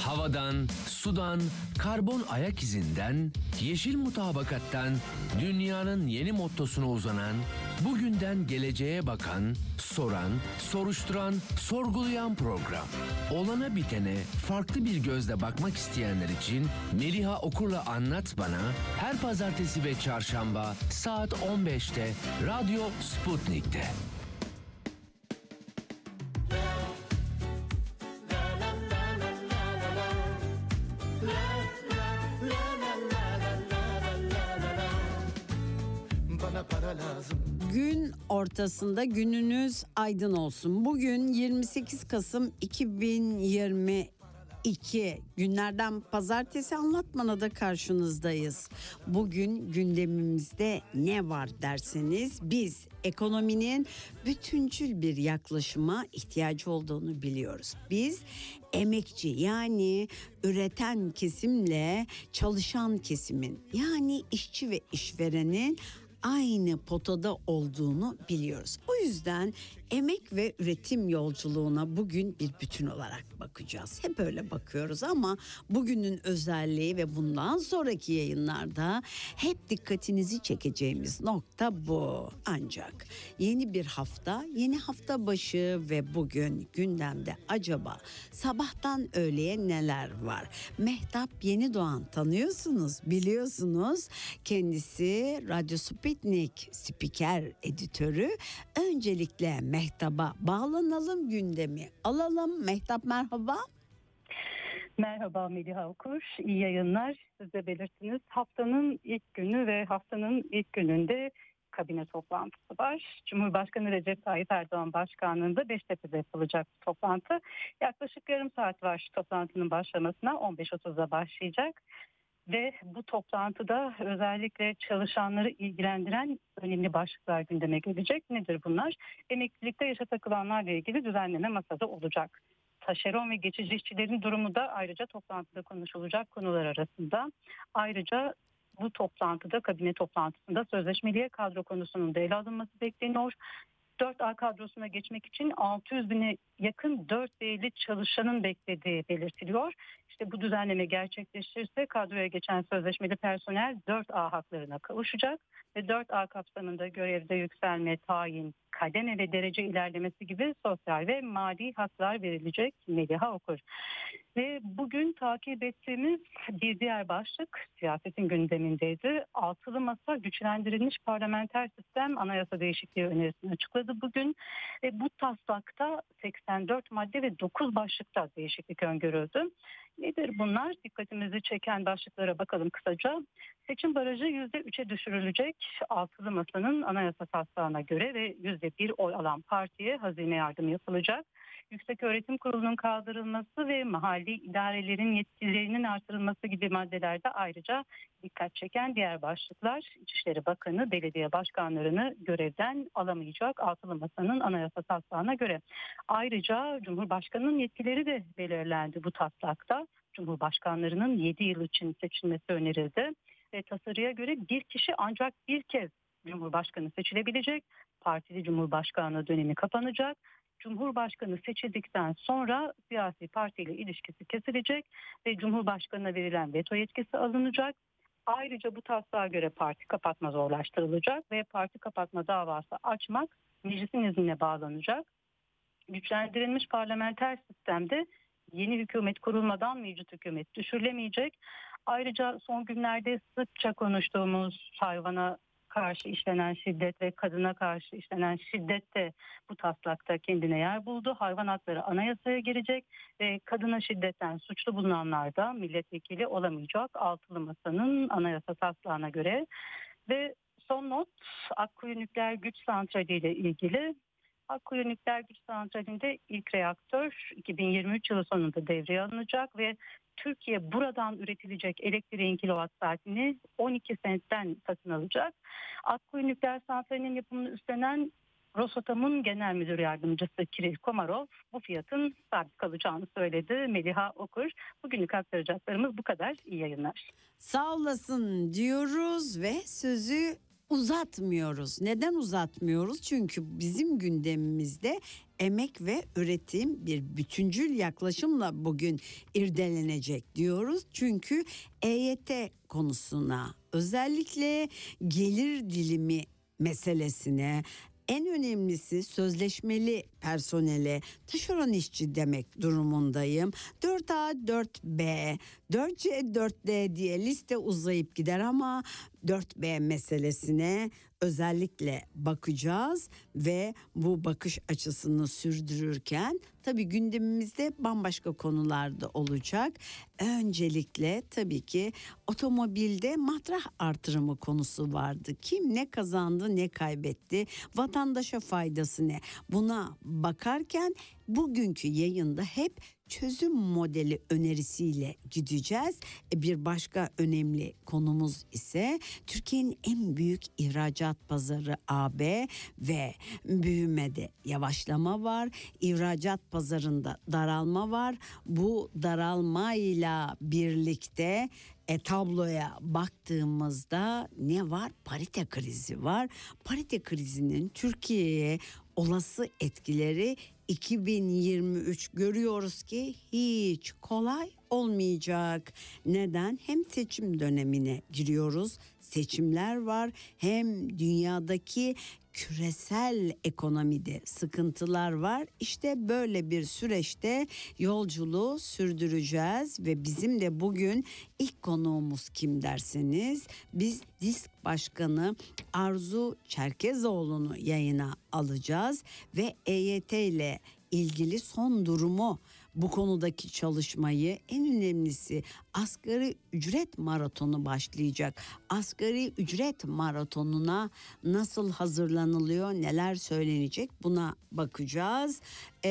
Havadan, sudan, karbon ayak izinden, yeşil mutabakattan, dünyanın yeni mottosuna uzanan, bugünden geleceğe bakan, soran, soruşturan, sorgulayan program. Olana bitene farklı bir gözle bakmak isteyenler için Meliha Okur'la Anlat Bana her pazartesi ve çarşamba saat 15'te Radyo Sputnik'te. Gün ortasında gününüz aydın olsun. Bugün 28 Kasım 2022 günlerden pazartesi Anlatmana da karşınızdayız. Bugün gündemimizde ne var derseniz biz ekonominin bütüncül bir yaklaşıma ihtiyacı olduğunu biliyoruz. Biz emekçi yani üreten kesimle çalışan kesimin yani işçi ve işverenin aynı potada olduğunu biliyoruz. O yüzden emek ve üretim yolculuğuna bugün bir bütün olarak bakacağız. Hep öyle bakıyoruz ama bugünün özelliği ve bundan sonraki yayınlarda hep dikkatinizi çekeceğimiz nokta bu. Ancak yeni bir hafta, yeni hafta başı ve bugün gündemde acaba sabahtan öğleye neler var? Mehtap Yenidoğan tanıyorsunuz, biliyorsunuz. Kendisi Radyo Sputnik spiker editörü. Öncelikle Mehtap'a bağlanalım, gündemi alalım. Mehtap merhaba. Merhaba Meliha Okur, iyi yayınlar. Siz de belirttiniz. Haftanın ilk günü ve haftanın ilk gününde kabine toplantısı var. Cumhurbaşkanı Recep Tayyip Erdoğan başkanlığında Beştepe'de yapılacak toplantı. Yaklaşık yarım saat var toplantının başlamasına, 15.30'da başlayacak. Ve bu toplantıda özellikle çalışanları ilgilendiren önemli başlıklar gündeme gelecek. Nedir bunlar? Emeklilikte yaşa takılanlarla ilgili düzenleme masada olacak. Taşeron ve geçici işçilerin durumu da ayrıca toplantıda konuşulacak konular arasında. Ayrıca bu toplantıda, kabine toplantısında sözleşmeliye kadro konusunun da ele alınması bekleniyor. 4A kadrosuna geçmek için 600 bine yakın 4B'li çalışanın beklediği belirtiliyor. İşte bu düzenleme gerçekleşirse kadroya geçen sözleşmeli personel 4A haklarına kavuşacak ve 4A kapsamında görevde yükselme, tayin, kademe ve derece ilerlemesi gibi sosyal ve mali haklar verilecek. Meliha Okur. Ve bugün takip ettiğimiz bir diğer başlık siyasetin gündemindeydi. Altılı Masa güçlendirilmiş parlamenter sistem anayasa değişikliği önerisini açıkladı bugün. Ve bu taslakta 84 madde ve 9 başlıkta değişiklik öngörüldü. Nedir bunlar? Dikkatimizi çeken başlıklara bakalım kısaca. Seçim barajı %3'e düşürülecek. Altılı Masa'nın anayasa taslağına göre ve %1 oy alan partiye hazine yardımı yapılacak. Yükseköğretim Kurulu'nun kaldırılması ve mahalli idarelerin yetkilerinin artırılması gibi maddelerde ayrıca dikkat çeken diğer başlıklar. İçişleri Bakanı belediye başkanlarını görevden alamayacak Altılı Masa'nın anayasa taslağına göre. Ayrıca Cumhurbaşkanı'nın yetkileri de belirlendi bu taslakta. Cumhurbaşkanlarının 7 yıl için seçilmesi önerildi. Ve tasarıya göre bir kişi ancak bir kez Cumhurbaşkanı seçilebilecek. Partili Cumhurbaşkanlığı dönemi kapanacak. Cumhurbaşkanı seçildikten sonra siyasi partiyle ilişkisi kesilecek ve Cumhurbaşkanı'na verilen veto yetkisi alınacak. Ayrıca bu taslağa göre parti kapatma zorlaştırılacak ve parti kapatma davası açmak meclisin iznine bağlanacak. Güçlendirilmiş parlamenter sistemde yeni hükümet kurulmadan mevcut hükümet düşürülemeyecek. Ayrıca son günlerde sıkça konuştuğumuz hayvana karşı işlenen şiddet ve kadına karşı işlenen şiddet de bu taslakta kendine yer buldu. Hayvan hakları anayasaya girecek ve kadına şiddetten suçlu bulunanlar da milletvekili olamayacak Altılı Masa'nın anayasa taslağına göre. Ve son not, Akkuyu Nükleer Güç Santrali ile ilgili. Akkuyu Nükleer Güç Santrali'nde ilk reaktör 2023 yılı sonunda devreye alınacak ve Türkiye buradan üretilecek elektriğin kilowatt saatini 12 sentten satın alacak. Akkuyu Nükleer Santrali'nin yapımını üstlenen Rosatom'un genel müdür yardımcısı Kiril Komarov bu fiyatın sabit kalacağını söyledi. Meliha Okur. Bugünlük aktaracaklarımız bu kadar. İyi yayınlar. Sağ olasın diyoruz ve sözü uzatmıyoruz. Neden uzatmıyoruz? Çünkü bizim gündemimizde emek ve üretim bir bütüncül yaklaşımla bugün irdelenecek diyoruz. Çünkü EYT konusuna, özellikle gelir dilimi meselesine, en önemlisi sözleşmeli personele taşeron işçi demek durumundayım. 4A, 4B, 4C, 4D diye liste uzayıp gider ama 4B meselesine özellikle bakacağız ve bu bakış açısını sürdürürken tabii gündemimizde bambaşka konularda olacak. Öncelikle tabii ki otomobilde matrah artırımı konusu vardı. Kim ne kazandı, ne kaybetti, vatandaşa faydası ne? Buna bakarken bugünkü yayında hep çözüm modeli önerisiyle gideceğiz. Bir başka önemli konumuz ise Türkiye'nin en büyük ihracat pazarı AB ve büyümede yavaşlama var. İhracat pazarında daralma var. Bu daralmayla birlikte tabloya baktığımızda ne var? Parite krizi var. Parite krizinin Türkiye'ye olası etkileri 2023 görüyoruz ki hiç kolay olmayacak. Neden? Hem seçim dönemine giriyoruz. Seçimler var. Hem dünyadaki küresel ekonomide sıkıntılar var. İşte böyle bir süreçte yolculuğu sürdüreceğiz ve bizim de bugün ilk konuğumuz kim derseniz biz DİSK Başkanı Arzu Çerkezoğlu'nu yayına alacağız ve EYT ile ilgili son durumu, bu konudaki çalışmayı, en önemlisi asgari ücret maratonu başlayacak. Asgari ücret maratonuna nasıl hazırlanılıyor, neler söylenecek buna bakacağız.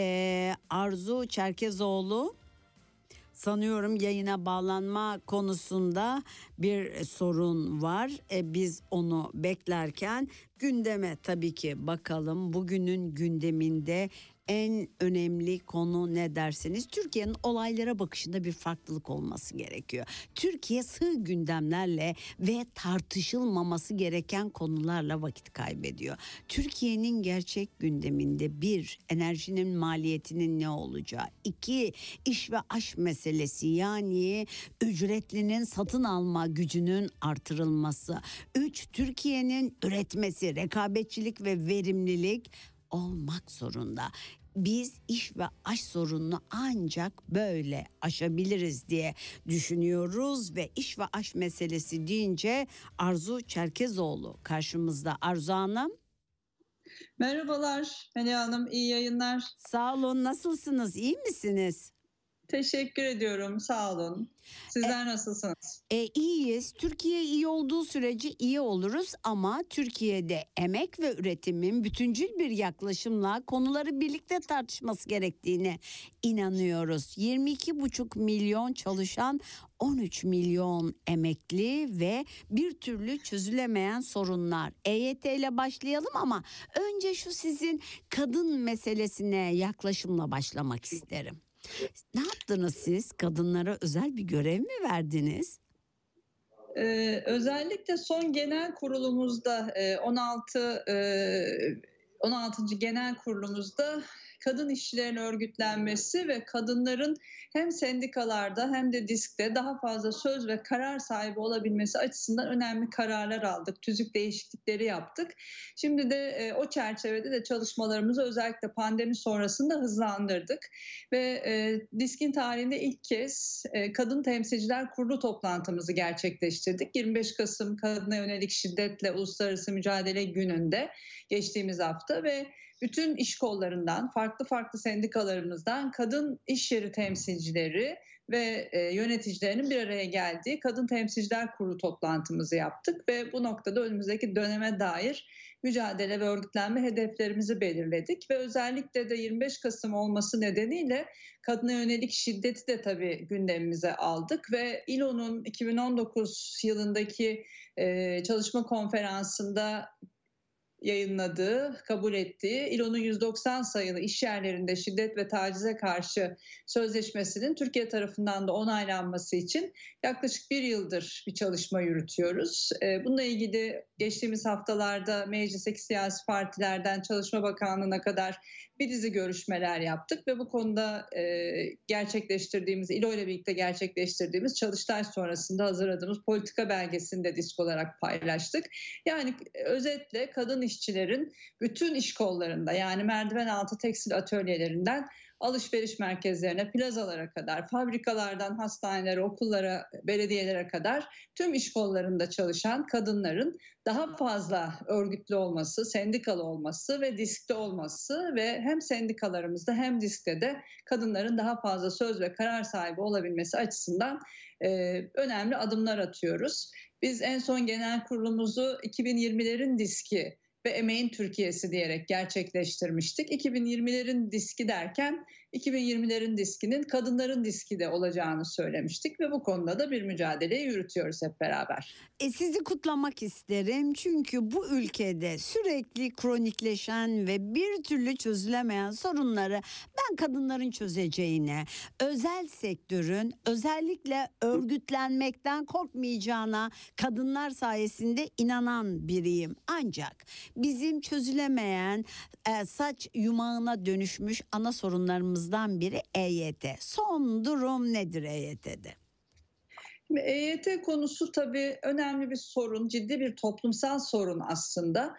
Arzu Çerkezoğlu, sanıyorum yayına bağlanma konusunda bir sorun var. Biz onu beklerken gündeme tabii ki bakalım. Bugünün gündeminde en önemli konu ne derseniz Türkiye'nin olaylara bakışında bir farklılık olması gerekiyor. Türkiye sığ gündemlerle ve tartışılmaması gereken konularla vakit kaybediyor. Türkiye'nin gerçek gündeminde bir, enerjinin maliyetinin ne olacağı, iki, iş ve aş meselesi, yani ücretlinin satın alma gücünün artırılması, üç, Türkiye'nin üretmesi, rekabetçilik ve verimlilik olmak zorunda. Biz iş ve aş sorununu ancak böyle aşabiliriz diye düşünüyoruz ve iş ve aş meselesi deyince Arzu Çerkezoğlu karşımızda. Arzu Hanım. Merhabalar Melih Hanım, iyi yayınlar. Sağ olun, nasılsınız, iyi misiniz? Teşekkür ediyorum, sağ olun. Sizler nasılsınız? İyiyiz. Türkiye iyi olduğu sürece iyi oluruz ama Türkiye'de emek ve üretimin bütüncül bir yaklaşımla konuları birlikte tartışması gerektiğine inanıyoruz. 22,5 milyon çalışan, 13 milyon emekli ve bir türlü çözülemeyen sorunlar. EYT ile başlayalım ama önce şu sizin kadın meselesine yaklaşımla başlamak isterim. Ne yaptınız siz? Kadınlara özel bir görev mi verdiniz? Özellikle son genel kurulumuzda 16. genel kurulumuzda kadın işçilerin örgütlenmesi ve kadınların hem sendikalarda hem de DİSK'te daha fazla söz ve karar sahibi olabilmesi açısından önemli kararlar aldık. Tüzük değişiklikleri yaptık. Şimdi de o çerçevede de çalışmalarımızı özellikle pandemi sonrasında hızlandırdık. Ve DİSK'in tarihinde ilk kez Kadın Temsilciler Kurulu toplantımızı gerçekleştirdik. 25 Kasım Kadına Yönelik Şiddetle Uluslararası Mücadele Günü'nde geçtiğimiz hafta ve bütün iş kollarından, farklı sendikalarımızdan kadın iş yeri temsilcileri ve yöneticilerinin bir araya geldiği Kadın Temsilciler Kurulu toplantımızı yaptık ve bu noktada önümüzdeki döneme dair mücadele ve örgütlenme hedeflerimizi belirledik ve özellikle de 25 Kasım olması nedeniyle kadına yönelik şiddeti de tabii gündemimize aldık ve İLO'nun 2019 yılındaki çalışma konferansında yayınladığı, kabul ettiği İLO'nun 190 sayılı iş yerlerinde şiddet ve tacize karşı sözleşmesinin Türkiye tarafından da onaylanması için yaklaşık bir yıldır bir çalışma yürütüyoruz. Bununla ilgili geçtiğimiz haftalarda meclisteki siyasi partilerden Çalışma Bakanlığı'na kadar bir dizi görüşmeler yaptık ve bu konuda gerçekleştirdiğimiz, İLO ile birlikte gerçekleştirdiğimiz çalıştay sonrasında hazırladığımız politika belgesini de disk olarak paylaştık. Yani özetle kadın işçilerin bütün iş kollarında, yani merdiven altı tekstil atölyelerinden alışveriş merkezlerine, plazalara kadar, fabrikalardan hastanelere, okullara, belediyelere kadar tüm iş kollarında çalışan kadınların daha fazla örgütlü olması, sendikalı olması ve diskte olması ve hem sendikalarımızda hem diskte de kadınların daha fazla söz ve karar sahibi olabilmesi açısından önemli adımlar atıyoruz. Biz en son genel kurulumuzu 2020'lerin diski ve emeğin Türkiye'si diyerek gerçekleştirmiştik. 2020'lerin diski derken 2020'lerin diskinin kadınların diski de olacağını söylemiştik ve bu konuda da bir mücadeleyi yürütüyoruz hep beraber. Sizi kutlamak isterim çünkü bu ülkede sürekli kronikleşen ve bir türlü çözülemeyen sorunları ben kadınların çözeceğine, özel sektörün özellikle örgütlenmekten korkmayacağına kadınlar sayesinde inanan biriyim. Ancak bizim çözülemeyen saç yumağına dönüşmüş ana sorunlarımızdan biri EYT. Son durum nedir EYT'de? EYT konusu tabii önemli bir sorun, ciddi bir toplumsal sorun aslında.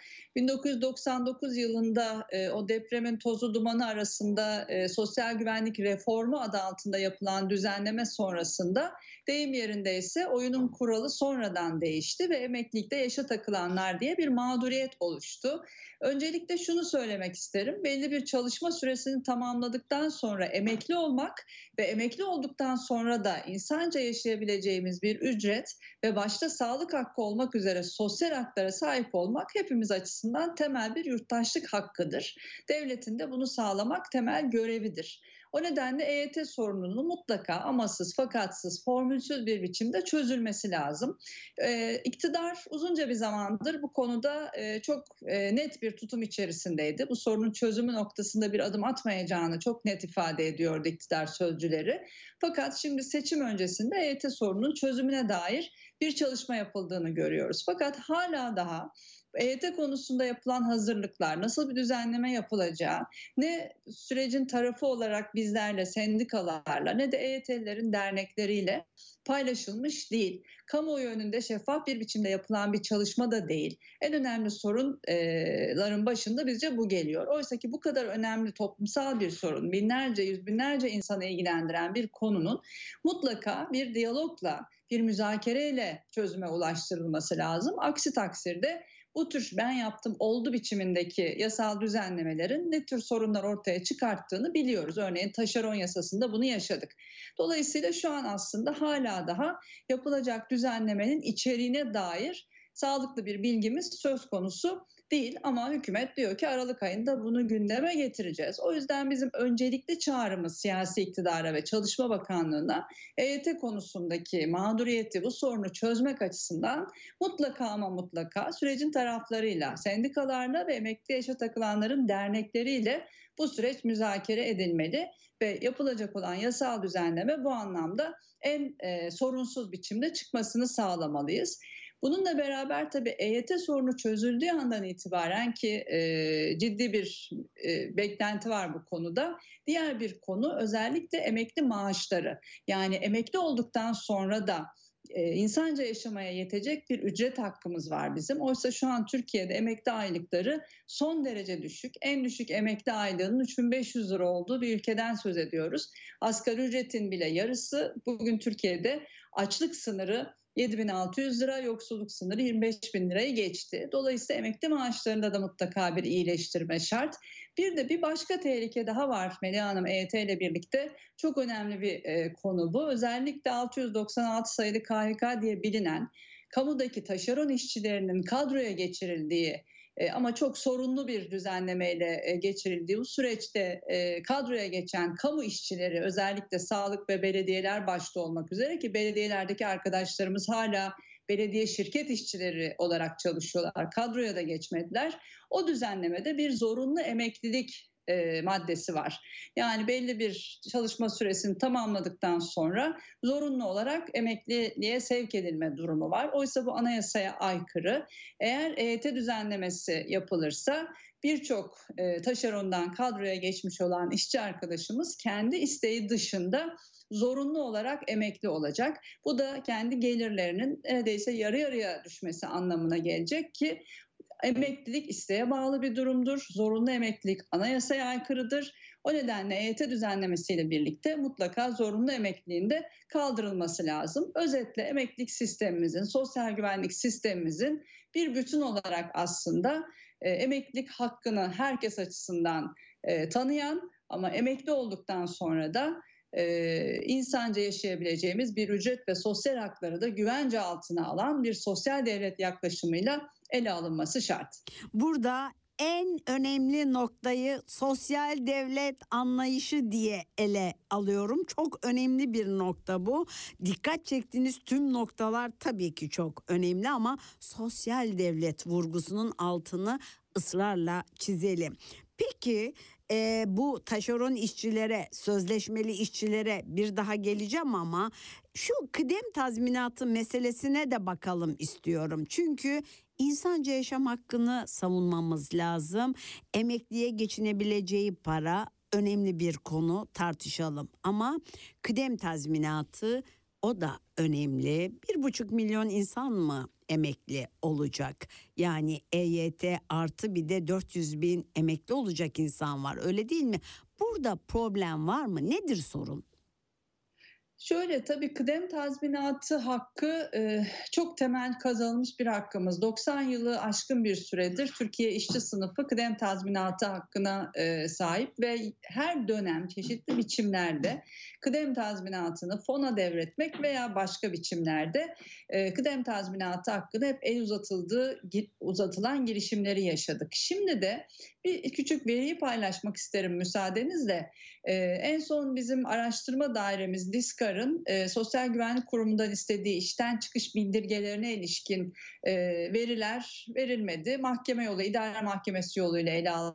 1999 yılında o depremin tozu dumanı arasında sosyal güvenlik reformu adı altında yapılan düzenleme sonrasında deyim yerindeyse oyunun kuralı sonradan değişti ve emeklilikte yaşa takılanlar diye bir mağduriyet oluştu. Öncelikle şunu söylemek isterim. Belli bir çalışma süresini tamamladıktan sonra emekli olmak ve emekli olduktan sonra da insanca yaşayabileceğimiz bir ücret ve başta sağlık hakkı olmak üzere sosyal haklara sahip olmak hepimiz açısından temel bir yurttaşlık hakkıdır. Devletin de bunu sağlamak temel görevidir. O nedenle EYT sorununun mutlaka amasız, fakatsız, formülsüz bir biçimde çözülmesi lazım. İktidar uzunca bir zamandır bu konuda çok net bir tutum içerisindeydi. Bu sorunun çözümü noktasında bir adım atmayacağını çok net ifade ediyordu iktidar sözcüleri. Fakat şimdi seçim öncesinde EYT sorununun çözümüne dair bir çalışma yapıldığını görüyoruz. Fakat hala daha EYT konusunda yapılan hazırlıklar, nasıl bir düzenleme yapılacağı, ne sürecin tarafı olarak bizlerle, sendikalarla ne de EYT'lilerin dernekleriyle paylaşılmış değil. Kamuoyu önünde şeffaf bir biçimde yapılan bir çalışma da değil. En önemli sorunların başında bizce bu geliyor. Oysa ki bu kadar önemli toplumsal bir sorun, binlerce, yüz binlerce insanı ilgilendiren bir konunun mutlaka bir diyalogla, bir müzakereyle çözüme ulaştırılması lazım. Aksi takdirde bu tür ben yaptım oldu biçimindeki yasal düzenlemelerin ne tür sorunlar ortaya çıkarttığını biliyoruz. Örneğin taşeron yasasında bunu yaşadık. Dolayısıyla şu an aslında hala daha yapılacak düzenlemenin içeriğine dair sağlıklı bir bilgimiz söz konusu değil ama hükümet diyor ki Aralık ayında bunu gündeme getireceğiz. O yüzden bizim öncelikli çağrımız siyasi iktidara ve Çalışma Bakanlığı'na EYT konusundaki mağduriyeti, bu sorunu çözmek açısından mutlaka ama mutlaka sürecin taraflarıyla, sendikalarla ve emekli yaşa takılanların dernekleriyle bu süreç müzakere edilmeli ve yapılacak olan yasal düzenleme bu anlamda en sorunsuz biçimde çıkmasını sağlamalıyız. Bununla beraber tabii EYT sorunu çözüldüğü andan itibaren ki ciddi bir beklenti var bu konuda. Diğer bir konu özellikle emekli maaşları. Yani emekli olduktan sonra da insanca yaşamaya yetecek bir ücret hakkımız var bizim. Oysa şu an Türkiye'de emekli aylıkları son derece düşük. En düşük emekli aylığının 3.500 lira olduğu bir ülkeden söz ediyoruz. Asgari ücretin bile yarısı bugün Türkiye'de açlık sınırı 7.600 lira, yoksulluk sınırı 25.000 lirayı geçti. Dolayısıyla emekli maaşlarında da mutlaka bir iyileştirme şart. Bir de bir başka tehlike daha var Melih Hanım, EYT ile birlikte. Çok önemli bir konu bu. Özellikle 696 sayılı KHK diye bilinen kamudaki taşeron işçilerinin kadroya geçirildiği ama çok sorunlu bir düzenlemeyle geçirildiği bu süreçte kadroya geçen kamu işçileri, özellikle sağlık ve belediyeler başta olmak üzere, ki belediyelerdeki arkadaşlarımız hala belediye şirket işçileri olarak çalışıyorlar. Kadroya da geçmediler. O düzenlemede bir zorunlu emeklilik maddesi var. Yani belli bir çalışma süresini tamamladıktan sonra zorunlu olarak emekliliğe sevk edilme durumu var. Oysa bu anayasaya aykırı. Eğer EYT düzenlemesi yapılırsa birçok taşerondan kadroya geçmiş olan işçi arkadaşımız kendi isteği dışında zorunlu olarak emekli olacak. Bu da kendi gelirlerinin neredeyse yarı yarıya düşmesi anlamına gelecek ki emeklilik isteğe bağlı bir durumdur. Zorunlu emeklilik anayasaya aykırıdır. O nedenle EYT düzenlemesiyle birlikte mutlaka zorunlu emekliliğin de kaldırılması lazım. Özetle emeklilik sistemimizin, sosyal güvenlik sistemimizin bir bütün olarak aslında emeklilik hakkını herkes açısından tanıyan ama emekli olduktan sonra da insanca yaşayabileceğimiz bir ücret ve sosyal hakları da güvence altına alan bir sosyal devlet yaklaşımıyla ele alınması şart. Burada en önemli noktayı sosyal devlet anlayışı diye ele alıyorum. Çok önemli bir nokta bu. Dikkat çektiğiniz tüm noktalar tabii ki çok önemli ama sosyal devlet vurgusunun altını ısrarla çizelim. Peki bu taşeron işçilere, sözleşmeli işçilere bir daha geleceğim ama şu kıdem tazminatı meselesine de bakalım istiyorum. Çünkü insanca yaşam hakkını savunmamız lazım. Emekliye geçinebileceği para önemli bir konu, tartışalım. Ama kıdem tazminatı o da önemli. 1,5 milyon insan mı emekli olacak? Yani EYT artı bir de 400 bin emekli olacak insan var, öyle değil mi? Burada problem var mı? Nedir sorun? Şöyle, tabii kıdem tazminatı hakkı çok temel kazanılmış bir hakkımız. 90 yılı aşkın bir süredir Türkiye işçi sınıfı kıdem tazminatı hakkına sahip ve her dönem çeşitli biçimlerde kıdem tazminatını fona devretmek veya başka biçimlerde kıdem tazminatı hakkında hep el uzatılan girişimleri yaşadık. Şimdi de bir küçük veriyi paylaşmak isterim müsaadenizle. En son bizim araştırma dairemiz DİSKAR'ın Sosyal Güvenlik Kurumu'ndan istediği işten çıkış bildirgelerine ilişkin veriler verilmedi. Mahkeme yolu, idare mahkemesi yoluyla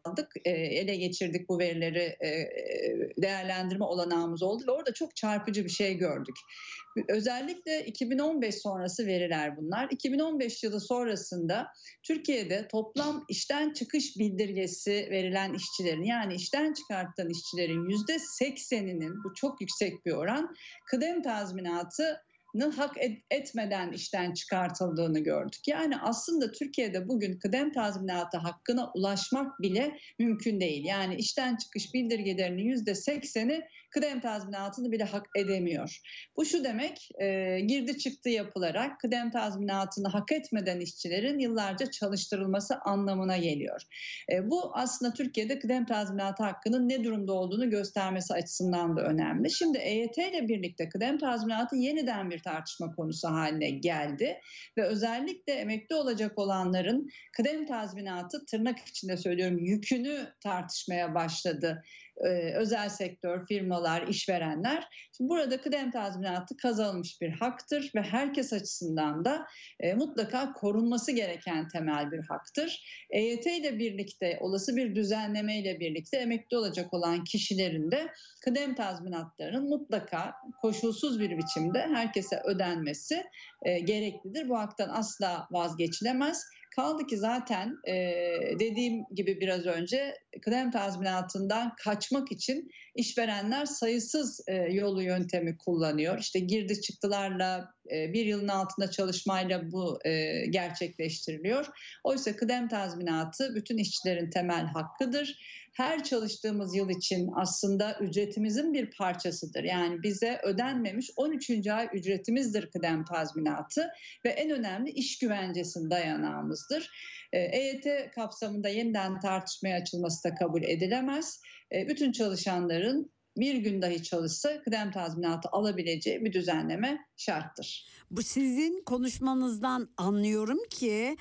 ele geçirdik bu verileri, değerlendirme olanağımız oldu ve orada çok çarpıcı bir şey gördük. Özellikle 2015 sonrası veriler bunlar. 2015 yılı sonrasında Türkiye'de toplam işten çıkış bildirgesi verilen işçilerin, yani işten çıkartılan işçilerin %80'inin, bu çok yüksek bir oran, kıdem tazminatını hak etmeden işten çıkartıldığını gördük. Yani aslında Türkiye'de bugün kıdem tazminatı hakkına ulaşmak bile mümkün değil. Yani işten çıkış bildirgelerinin %80'i kıdem tazminatını bile hak edemiyor. Bu şu demek, girdi çıktı yapılarak kıdem tazminatını hak etmeden işçilerin yıllarca çalıştırılması anlamına geliyor. Bu aslında Türkiye'de kıdem tazminatı hakkının ne durumda olduğunu göstermesi açısından da önemli. Şimdi EYT ile birlikte kıdem tazminatı yeniden bir tartışma konusu haline geldi ve özellikle emekli olacak olanların kıdem tazminatı, tırnak içinde söylüyorum, yükünü tartışmaya başladı. Özel sektör, firmalar, işverenler. Şimdi burada kıdem tazminatı kazanılmış bir haktır ve herkes açısından da mutlaka korunması gereken temel bir haktır. EYT ile birlikte, olası bir düzenleme ile birlikte emekli olacak olan kişilerin de kıdem tazminatlarının mutlaka koşulsuz bir biçimde herkese ödenmesi gereklidir. Bu haktan asla vazgeçilemez. Kaldı ki zaten dediğim gibi biraz önce kıdem tazminatından kaçmak için işverenler sayısız yolu yöntemi kullanıyor. İşte girdi çıktılarla, bir yılın altında çalışmayla bu gerçekleştiriliyor. Oysa kıdem tazminatı bütün işçilerin temel hakkıdır. Her çalıştığımız yıl için aslında ücretimizin bir parçasıdır. Yani bize ödenmemiş 13. ay ücretimizdir kıdem tazminatı ve en önemli iş güvencesinin dayanağımızdır. EYT kapsamında yeniden tartışmaya açılması da kabul edilemez. Bütün çalışanların bir gün dahi çalışsa kıdem tazminatı alabileceği bir düzenleme şarttır. Bu sizin konuşmanızdan anlıyorum ki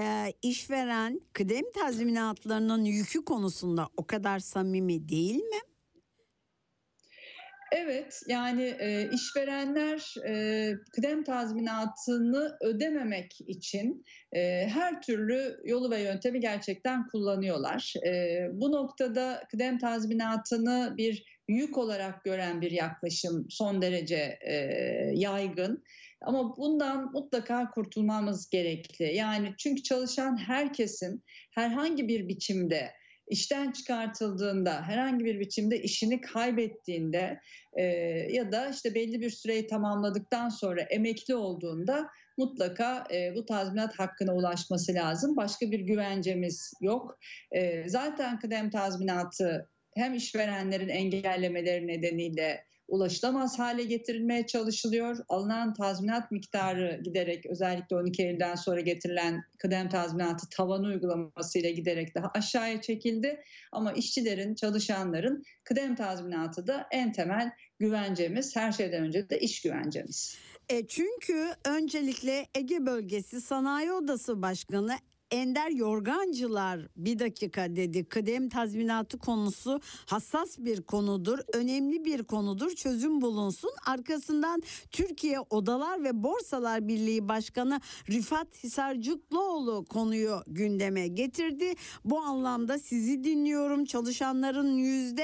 işveren kıdem tazminatlarının yükü konusunda o kadar samimi değil mi? Evet, yani işverenler kıdem tazminatını ödememek için her türlü yolu ve yöntemi gerçekten kullanıyorlar. Bu noktada kıdem tazminatını bir yük olarak gören bir yaklaşım son derece yaygın. Ama bundan mutlaka kurtulmamız gerekli. Yani çünkü çalışan herkesin herhangi bir biçimde işten çıkartıldığında, herhangi bir biçimde işini kaybettiğinde ya da işte belli bir süreyi tamamladıktan sonra emekli olduğunda mutlaka bu tazminat hakkına ulaşması lazım. Başka bir güvencemiz yok. Zaten kıdem tazminatı hem işverenlerin engellemeleri nedeniyle ulaşılamaz hale getirilmeye çalışılıyor. Alınan tazminat miktarı giderek, özellikle 12 Eylül'den sonra getirilen kıdem tazminatı tavan uygulamasıyla giderek daha aşağıya çekildi. Ama işçilerin, çalışanların kıdem tazminatı da en temel güvencemiz, her şeyden önce de iş güvencemiz. Çünkü öncelikle Ege Bölgesi Sanayi Odası Başkanı Ender Yorgancılar bir dakika dedi. Kıdem tazminatı konusu hassas bir konudur, önemli bir konudur, çözüm bulunsun. Arkasından Türkiye Odalar ve Borsalar Birliği Başkanı Rifat Hisarcıklıoğlu konuyu gündeme getirdi. Bu anlamda sizi dinliyorum. Çalışanların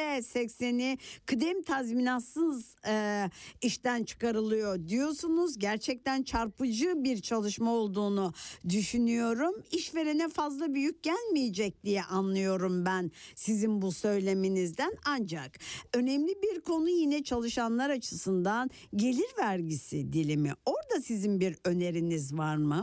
%80'i kıdem tazminatsız işten çıkarılıyor diyorsunuz. Gerçekten çarpıcı bir çalışma olduğunu düşünüyorum. İşverene fazla bir yük gelmeyecek diye anlıyorum ben sizin bu söyleminizden. Ancak önemli bir konu yine çalışanlar açısından gelir vergisi dilimi. Orada sizin bir öneriniz var mı?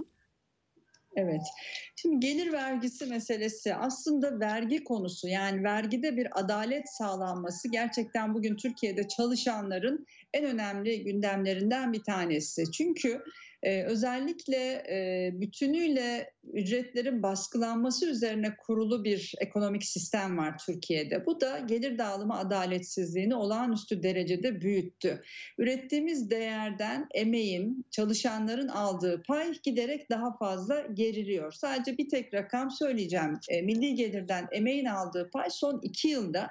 Evet. Şimdi gelir vergisi meselesi aslında vergi konusu, yani vergide bir adalet sağlanması gerçekten bugün Türkiye'de çalışanların en önemli gündemlerinden bir tanesi. Çünkü özellikle bütünüyle ücretlerin baskılanması üzerine kurulu bir ekonomik sistem var Türkiye'de. Bu da gelir dağılımı adaletsizliğini olağanüstü derecede büyüttü. Ürettiğimiz değerden emeğin, çalışanların aldığı pay giderek daha fazla geriliyor. Sadece bir tek rakam söyleyeceğim. Milli gelirden emeğin aldığı pay son 2 yılda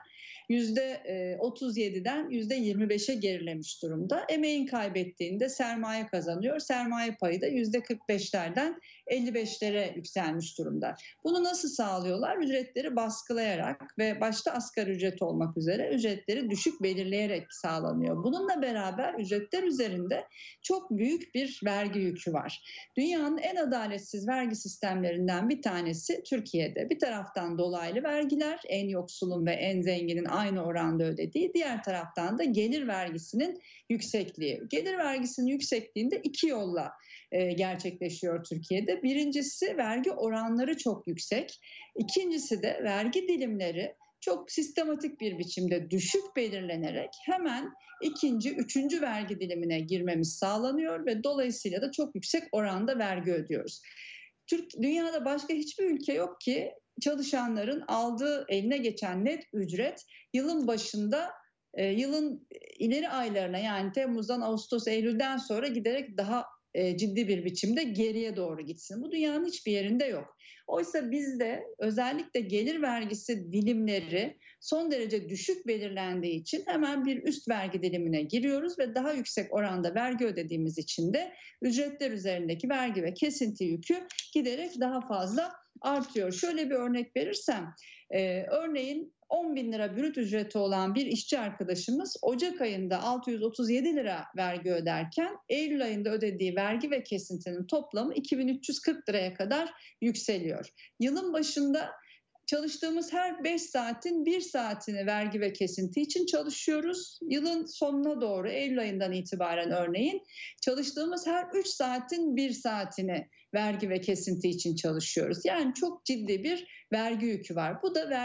%37'den %25'e gerilemiş durumda. Emeğin kaybettiğinde sermaye kazanıyor. Sermaye payı da %45'lerden 55'lere yükselmiş durumda. Bunu nasıl sağlıyorlar? Ücretleri baskılayarak ve başta asgari ücret olmak üzere ücretleri düşük belirleyerek sağlanıyor. Bununla beraber ücretler üzerinde çok büyük bir vergi yükü var. Dünyanın en adaletsiz vergi sistemlerinden bir tanesi Türkiye'de. Bir taraftan dolaylı vergiler, en yoksulun ve en zenginin aynı oranda ödediği, diğer taraftan da gelir vergisinin yüksekliği. Gelir vergisinin yüksekliğinde 2 yolla gerçekleşiyor Türkiye'de. Birincisi vergi oranları çok yüksek. İkincisi de vergi dilimleri çok sistematik bir biçimde düşük belirlenerek hemen ikinci, üçüncü vergi dilimine girmemiz sağlanıyor ve dolayısıyla da çok yüksek oranda vergi ödüyoruz. Dünyada başka hiçbir ülke yok ki çalışanların aldığı, eline geçen net ücret yılın başında yılın ileri aylarına, yani Temmuz'dan Ağustos, Eylül'den sonra giderek daha ciddi bir biçimde geriye doğru gitsin. Bu dünyanın hiçbir yerinde yok. Oysa bizde özellikle gelir vergisi dilimleri son derece düşük belirlendiği için hemen bir üst vergi dilimine giriyoruz ve daha yüksek oranda vergi ödediğimiz için de ücretler üzerindeki vergi ve kesinti yükü giderek daha fazla artıyor. Şöyle bir örnek verirsem, örneğin 10 bin lira brüt ücreti olan bir işçi arkadaşımız Ocak ayında 637 lira vergi öderken Eylül ayında ödediği vergi ve kesintinin toplamı 2340 liraya kadar yükseliyor. Yılın başında çalıştığımız her 5 saatin 1 saatini vergi ve kesinti için çalışıyoruz. Yılın sonuna doğru, Eylül ayından itibaren örneğin, çalıştığımız her 3 saatin 1 saatini vergi ve kesinti için çalışıyoruz. Yani çok ciddi bir vergi yükü var. Bu da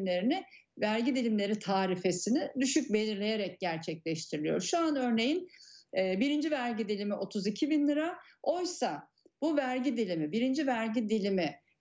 vergi dilimleri tarifesini düşük belirleyerek gerçekleştiriliyor. Şu an örneğin birinci vergi dilimi 32 bin lira. Oysa bu vergi dilimi, birinci vergi dilimi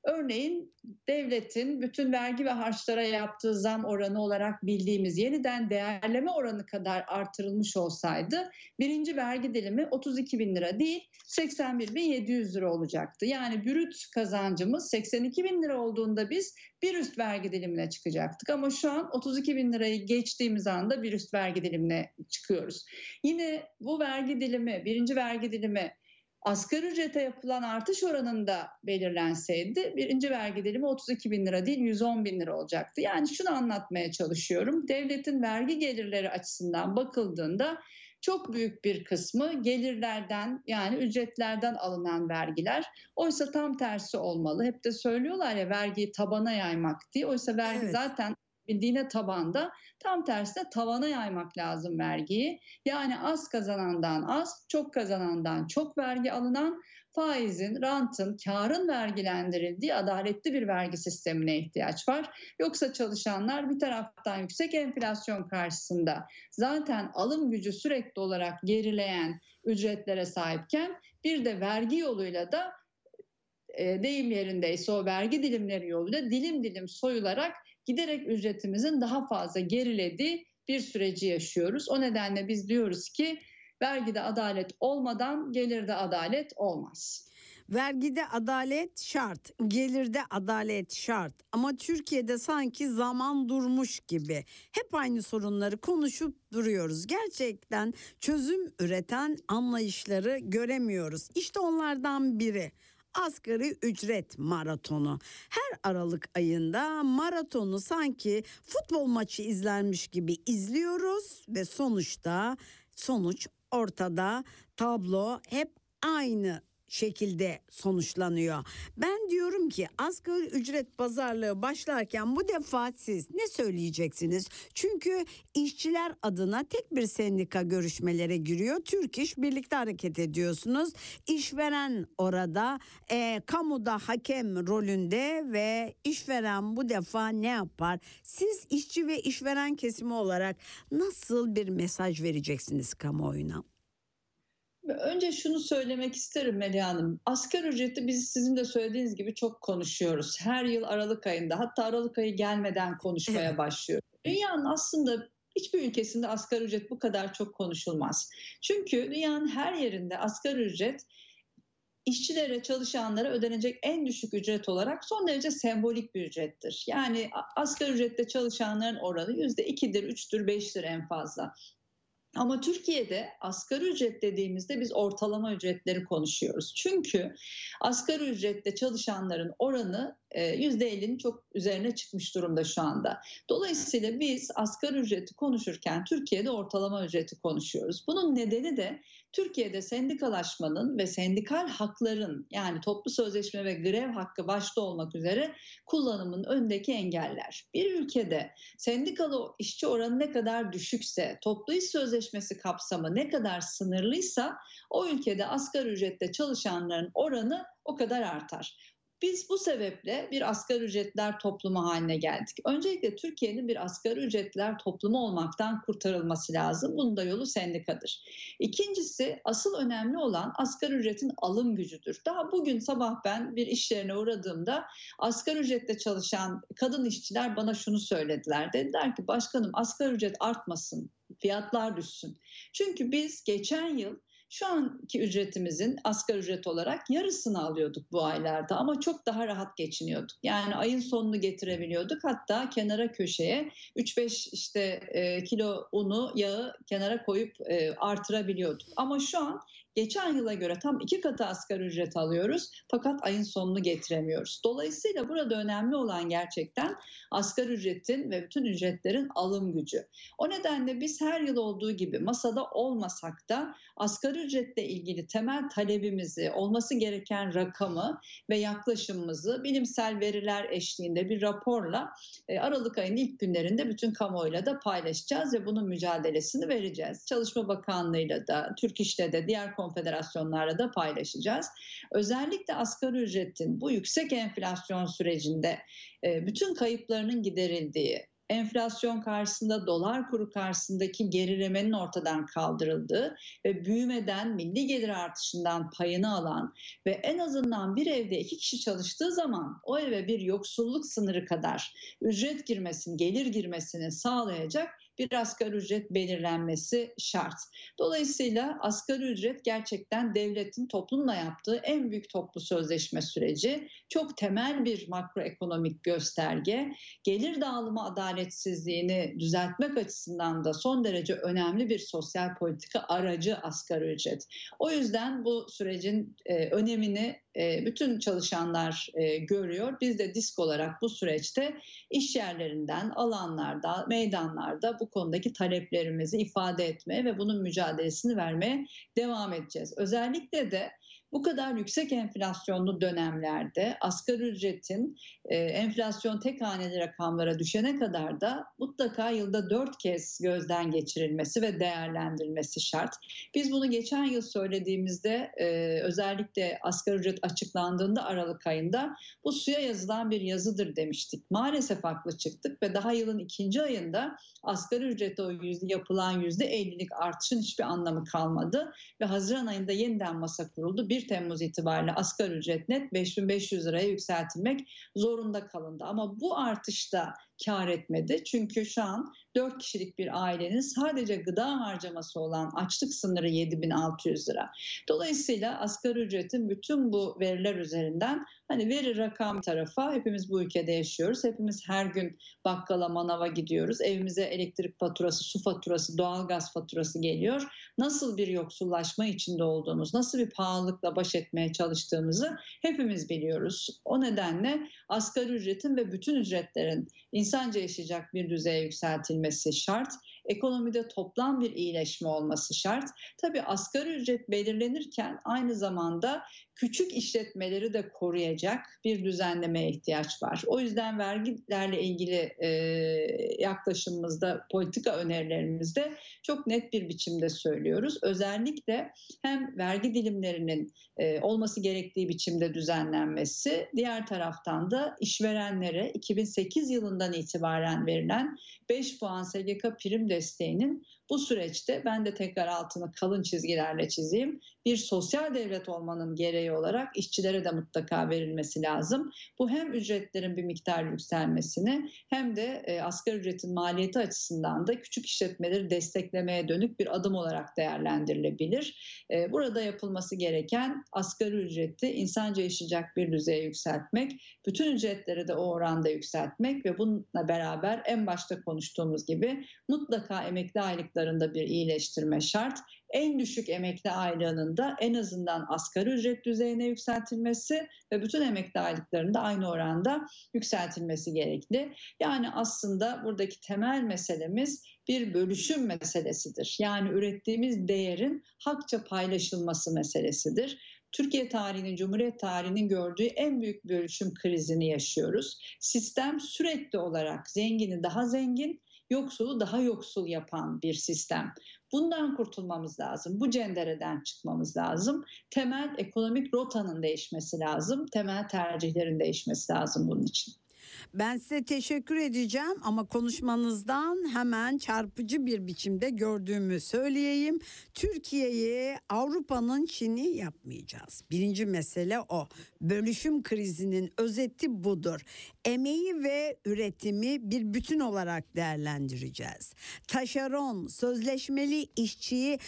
Örneğin devletin bütün vergi ve harçlara yaptığı zam oranı olarak bildiğimiz yeniden değerleme oranı kadar artırılmış olsaydı birinci vergi dilimi 32 bin lira değil 81.700 lira olacaktı. Yani brüt kazancımız 82 bin lira olduğunda biz bir üst vergi dilimine çıkacaktık. Ama şu an 32 bin lirayı geçtiğimiz anda bir üst vergi dilimine çıkıyoruz. Yine bu vergi dilimi, birinci vergi dilimi asgari ücrete yapılan artış oranında belirlenseydi birinci vergi dilimi 32 bin lira değil 110 bin lira olacaktı. Yani şunu anlatmaya çalışıyorum. Devletin vergi gelirleri açısından bakıldığında çok büyük bir kısmı gelirlerden yani ücretlerden alınan vergiler. Oysa tam tersi olmalı. Hep de söylüyorlar ya vergiyi tabana yaymak diye. Oysa vergi zaten bildiğine tabanda, tam tersine tavana yaymak lazım vergiyi. Yani az kazanandan az, çok kazanandan çok vergi alınan, faizin, rantın, karın vergilendirildiği adaletli bir vergi sistemine ihtiyaç var. Yoksa çalışanlar bir taraftan yüksek enflasyon karşısında zaten alım gücü sürekli olarak gerileyen ücretlere sahipken bir de vergi yoluyla da deyim yerindeyse o vergi dilimleri yoluyla dilim dilim soyularak giderek ücretimizin daha fazla gerilediği bir süreci yaşıyoruz. O nedenle biz diyoruz ki vergide adalet olmadan gelirde adalet olmaz. Vergide adalet şart, gelirde adalet şart ama Türkiye'de sanki zaman durmuş gibi. Hep aynı sorunları konuşup duruyoruz. Gerçekten çözüm üreten anlayışları göremiyoruz. İşte onlardan biri asgari ücret maratonu. Her Aralık ayında maratonu sanki futbol maçı izlenmiş gibi izliyoruz ve sonuç ortada, tablo hep aynı şekilde sonuçlanıyor. Ben diyorum ki asgari ücret pazarlığı başlarken bu defa siz ne söyleyeceksiniz? Çünkü işçiler adına tek bir sendika görüşmelere giriyor. Türk İş birlikte hareket ediyorsunuz. İşveren orada kamuda hakem rolünde ve işveren bu defa ne yapar? Siz işçi ve işveren kesimi olarak nasıl bir mesaj vereceksiniz kamuoyuna? Önce şunu söylemek isterim Melih Hanım. Asgari ücreti biz sizin de söylediğiniz gibi çok konuşuyoruz. Her yıl Aralık ayında, hatta Aralık ayı gelmeden konuşmaya başlıyoruz. Dünyanın aslında hiçbir ülkesinde asgari ücret bu kadar çok konuşulmaz. Çünkü dünyanın her yerinde asgari ücret işçilere, çalışanlara ödenecek en düşük ücret olarak son derece sembolik bir ücrettir. Yani asgari ücrette çalışanların oranı %2'dir, 3'tür, 5'tir en fazla. Ama Türkiye'de asgari ücret dediğimizde biz ortalama ücretleri konuşuyoruz. Çünkü asgari ücrette çalışanların oranı %50'nin çok üzerine çıkmış durumda şu anda. Dolayısıyla biz asgari ücreti konuşurken Türkiye'de ortalama ücreti konuşuyoruz. Bunun nedeni de Türkiye'de sendikalaşmanın ve sendikal hakların yani toplu sözleşme ve grev hakkı başta olmak üzere kullanımın önündeki engeller. Bir ülkede sendikalı işçi oranı ne kadar düşükse, toplu iş sözleşmesi kapsamı ne kadar sınırlıysa o ülkede asgari ücrette çalışanların oranı o kadar artar. Biz bu sebeple bir asgari ücretler toplumu haline geldik. Öncelikle Türkiye'nin bir asgari ücretler toplumu olmaktan kurtarılması lazım. Bunun da yolu sendikadır. İkincisi, asıl önemli olan asgari ücretin alım gücüdür. Daha bugün sabah ben bir iş yerine uğradığımda asgari ücretle çalışan kadın işçiler bana şunu söylediler. Dediler ki başkanım asgari ücret artmasın, fiyatlar düşsün. Çünkü biz geçen yıl şu anki ücretimizin asgari ücret olarak yarısını alıyorduk bu aylarda ama çok daha rahat geçiniyorduk. Yani ayın sonunu getirebiliyorduk. Hatta kenara köşeye 3-5 kilo unu, yağı kenara koyup artırabiliyorduk. Ama şu an geçen yıla göre tam 2 katı asgari ücret alıyoruz fakat ayın sonunu getiremiyoruz. Dolayısıyla burada önemli olan gerçekten asgari ücretin ve bütün ücretlerin alım gücü. O nedenle biz her yıl olduğu gibi masada olmasak da asgari ücretle ilgili temel talebimizi, olması gereken rakamı ve yaklaşımımızı bilimsel veriler eşliğinde bir raporla Aralık ayının ilk günlerinde bütün kamuoyuyla da paylaşacağız ve bunun mücadelesini vereceğiz. Çalışma Bakanlığı'yla da, Türk İş'le de, diğer konfederasyonlarla da paylaşacağız. Özellikle asgari ücretin bu yüksek enflasyon sürecinde bütün kayıplarının giderildiği, enflasyon karşısında, dolar kuru karşısındaki gerilemenin ortadan kaldırıldığı ve büyümeden, milli gelir artışından payını alan ve en azından bir evde 2 kişi çalıştığı zaman o eve bir yoksulluk sınırı kadar ücret girmesini, gelir girmesini sağlayacak bir asgari ücret belirlenmesi şart. Dolayısıyla asgari ücret gerçekten devletin toplumla yaptığı en büyük toplu sözleşme süreci. Çok temel bir makroekonomik gösterge. Gelir dağılımı adaletsizliğini düzeltmek açısından da son derece önemli bir sosyal politika aracı asgari ücret. O yüzden bu sürecin önemini bütün çalışanlar görüyor. Biz de DİSK olarak bu süreçte iş yerlerinden, alanlarda, meydanlarda bu konudaki taleplerimizi ifade etmeye ve bunun mücadelesini vermeye devam edeceğiz. Özellikle de bu kadar yüksek enflasyonlu dönemlerde asgari ücretin enflasyon tek haneli rakamlara düşene kadar da mutlaka yılda 4 kez gözden geçirilmesi ve değerlendirilmesi şart. Biz bunu geçen yıl söylediğimizde özellikle asgari ücret açıklandığında Aralık ayında bu suya yazılan bir yazıdır demiştik. Maalesef haklı çıktık ve daha yılın 2. ayında asgari ücrete yapılan %50'lik artışın hiçbir anlamı kalmadı ve Haziran ayında yeniden masa kuruldu. 1 Temmuz itibariyle asgari ücret net 5.500 liraya yükseltilmek zorunda kalındı. Ama bu artışta kar etmedi. Çünkü şu an 4 kişilik bir ailenin sadece gıda harcaması olan açlık sınırı 7.600 lira. Dolayısıyla asgari ücretin bütün bu veriler üzerinden hani veri rakam tarafa hepimiz bu ülkede yaşıyoruz. Hepimiz her gün bakkala, manava gidiyoruz. Evimize elektrik faturası, su faturası, doğalgaz faturası geliyor. Nasıl bir yoksullaşma içinde olduğumuz, nasıl bir pahalılıkla baş etmeye çalıştığımızı hepimiz biliyoruz. O nedenle asgari ücretin ve bütün ücretlerin insanca yaşayacak bir düzeye yükseltilmesi şart. Ekonomide toplam bir iyileşme olması şart. Tabii asgari ücret belirlenirken aynı zamanda küçük işletmeleri de koruyacak bir düzenlemeye ihtiyaç var. O yüzden vergilerle ilgili yaklaşımımızda, politika önerilerimizde çok net bir biçimde söylüyoruz. Özellikle hem vergi dilimlerinin olması gerektiği biçimde düzenlenmesi, diğer taraftan da işverenlere 2008 yılından itibaren verilen 5 puan SGK prim desteğinin bu süreçte, ben de tekrar altını kalın çizgilerle çizeyim, bir sosyal devlet olmanın gereği olarak işçilere de mutlaka verilmesi lazım. Bu hem ücretlerin bir miktar yükselmesini hem de asgari ücretin maliyeti açısından da küçük işletmeleri desteklemeye dönük bir adım olarak değerlendirilebilir. Burada yapılması gereken asgari ücreti insanca yaşayacak bir düzeye yükseltmek, bütün ücretleri de o oranda yükseltmek ve bununla beraber en başta konuştuğumuz gibi mutlaka emekli aylıklarında bir iyileştirme şart. En düşük emekli aylığının da en azından asgari ücret düzeyine yükseltilmesi ve bütün emekli aylıklarında aynı oranda yükseltilmesi gerekli. Yani aslında buradaki temel meselemiz bir bölüşüm meselesidir. Yani ürettiğimiz değerin hakça paylaşılması meselesidir. Türkiye tarihinin, Cumhuriyet tarihinin gördüğü en büyük bölüşüm krizini yaşıyoruz. Sistem sürekli olarak zengini daha zengin, yoksulu daha yoksul yapan bir sistem. Bundan kurtulmamız lazım. Bu cendereden çıkmamız lazım. Temel ekonomik rotanın değişmesi lazım. Temel tercihlerin değişmesi lazım bunun için. Ben size teşekkür edeceğim ama konuşmanızdan hemen çarpıcı bir biçimde gördüğümü söyleyeyim. Türkiye'yi Avrupa'nın Çin'i yapmayacağız. Birinci mesele o. Bölüşüm krizinin özeti budur. Emeği ve üretimi bir bütün olarak değerlendireceğiz. Taşeron, sözleşmeli işçiyi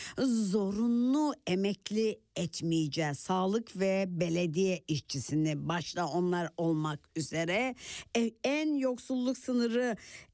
zorunlu emekli etmeyeceğiz. Sağlık ve belediye işçisini başta onlar olmak üzere en yoksulluk sınırı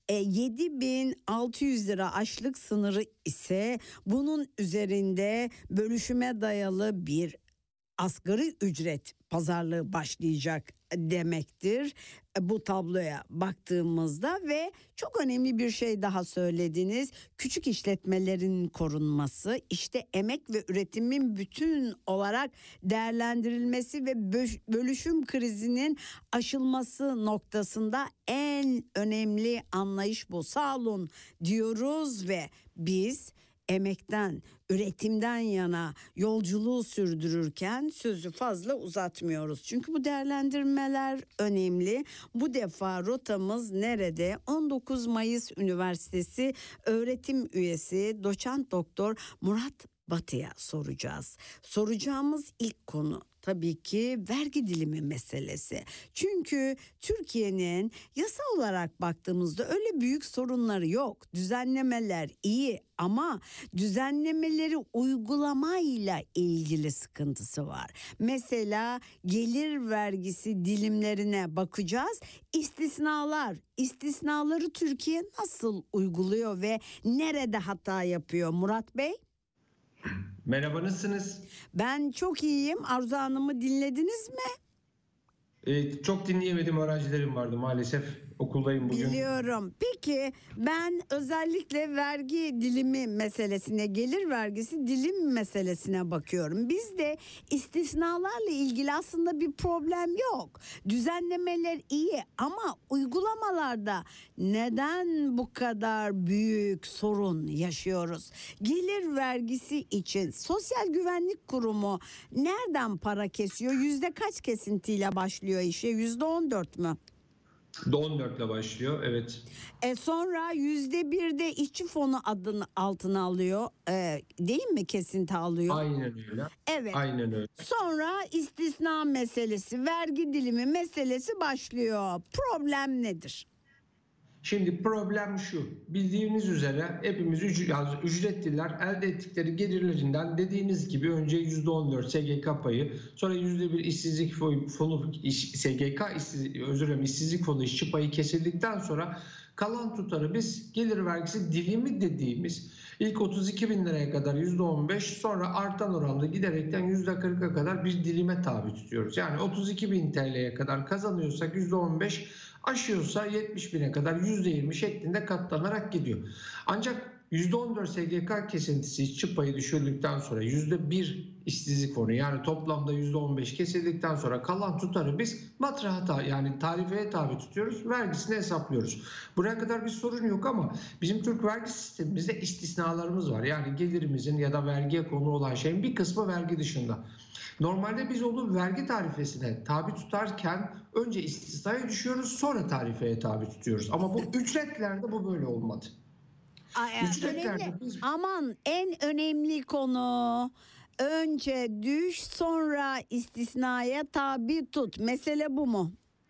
7.600 lira, açlık sınırı ise bunun üzerinde bölüşüme dayalı bir asgari ücret pazarlığı başlayacak demektir bu tabloya baktığımızda. Ve çok önemli bir şey daha söylediniz. Küçük işletmelerin korunması, işte emek ve üretimin bütün olarak değerlendirilmesi ve bölüşüm krizinin aşılması noktasında en önemli anlayış bu. Sağ olun diyoruz ve biz emekten, üretimden yana yolculuğu sürdürürken sözü fazla uzatmıyoruz. Çünkü bu değerlendirmeler önemli. Bu defa rotamız nerede? 19 Mayıs Üniversitesi öğretim üyesi doçent doktor Murat Batı'ya soracağız. Soracağımız ilk konu tabii ki vergi dilimi meselesi. Çünkü Türkiye'nin yasa olarak baktığımızda öyle büyük sorunları yok. Düzenlemeler iyi ama düzenlemeleri uygulamayla ilgili sıkıntısı var. Mesela gelir vergisi dilimlerine bakacağız. İstisnaları Türkiye nasıl uyguluyor ve nerede hata yapıyor Murat Bey? Merhaba, nasılsınız? Ben çok iyiyim. Arzu Hanım'ı dinlediniz mi? Çok dinleyemedim, öğrencilerim vardı maalesef. Okuldayım bugün. Biliyorum. Peki ben özellikle vergi dilimi meselesine, gelir vergisi dilim meselesine bakıyorum. Bizde istisnalarla ilgili aslında bir problem yok. Düzenlemeler iyi ama uygulamalarda neden bu kadar büyük sorun yaşıyoruz? Gelir vergisi için Sosyal Güvenlik Kurumu nereden para kesiyor? Yüzde kaç kesintiyle başlıyor işe? %14 mü? 14 ile başlıyor, evet. Sonra %1'de işçi fonu adını altına alıyor. Değil mi, kesinti alıyor? Aynen öyle. Evet. Aynen öyle. Sonra istisna meselesi, vergi dilimi meselesi başlıyor. Problem nedir? Şimdi problem şu. Bildiğiniz üzere hepimiz ücretliler elde ettikleri gelirlerinden dediğiniz gibi önce %14 SGK payı, sonra %1 işsizlik fonu, işsizlik fonu işçi payı kesildikten sonra kalan tutarı biz gelir vergisi dilimi dediğimiz ilk 32 bin liraya kadar %15, sonra artan oranda giderekten %40'a kadar bir dilime tabi tutuyoruz. Yani 32 bin TL'ye kadar kazanıyorsak %15, aşıyorsa 70 bine kadar %20 şeklinde katlanarak gidiyor. Ancak %14 SGK kesintisi işçi payı düşürdükten sonra %1 işsizlik fonu, yani toplamda %15 kesildikten sonra kalan tutarı biz matraha, yani tarifeye tabi tutuyoruz, vergisini hesaplıyoruz. Buraya kadar bir sorun yok ama bizim Türk vergi sistemimizde istisnalarımız var. Yani gelirimizin ya da vergiye konu olan şeyin bir kısmı vergi dışında. Normalde biz onu vergi tarifesine tabi tutarken önce istisnaya düşüyoruz, sonra tarifeye tabi tutuyoruz. Ama bu ücretlerde bu böyle olmadı. Önemli. Aman, en önemli konu önce düş sonra istisnaya tabi tut. Mesele bu mu?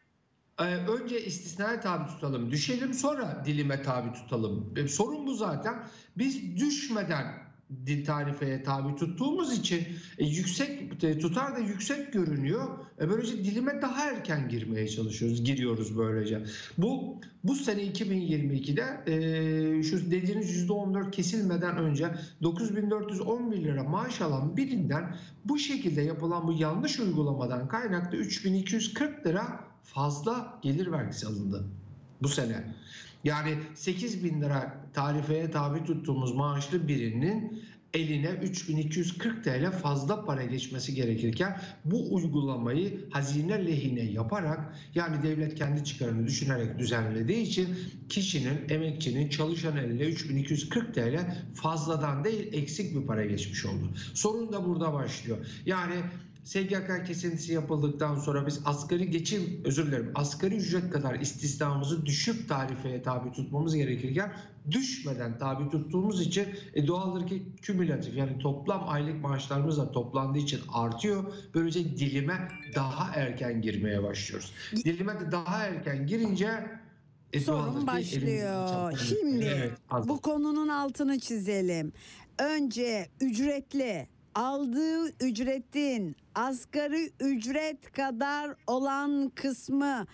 Önce istisnaya tabi tutalım, düşelim, sonra dilime tabi tutalım. Sorun bu zaten. Biz düşmeden tarifeye tabi tuttuğumuz için yüksek tutar da yüksek görünüyor. Böylece dilime daha erken giriyoruz böylece. Bu sene 2022'de şu dediğiniz %14 kesilmeden önce 9.411 lira maaş alan birinden bu şekilde yapılan bu yanlış uygulamadan kaynaklı 3.240 lira fazla gelir vergisi alındı bu sene. Yani 8 bin lira tarifeye tabi tuttuğumuz maaşlı birinin eline 3.240 TL fazla para geçmesi gerekirken bu uygulamayı hazine lehine yaparak, yani devlet kendi çıkarını düşünerek düzenlediği için kişinin, emekçinin, çalışan eline 3.240 TL fazladan değil eksik bir para geçmiş oldu. Sorun da burada başlıyor. Yani SGK kesintisi yapıldıktan sonra biz asgari ücret kadar istisnamızı düşük tarifeye tabi tutmamız gerekirken düşmeden tabi tuttuğumuz için doğaldır ki kümülatif, yani toplam aylık maaşlarımız da toplandığı için artıyor. Böylece dilime daha erken girmeye başlıyoruz. Dilime de daha erken girince sorun başlıyor. Şimdi evet, bu konunun altını çizelim. Önce ücretli, aldığı ücretin asgari ücret kadar olan kısmı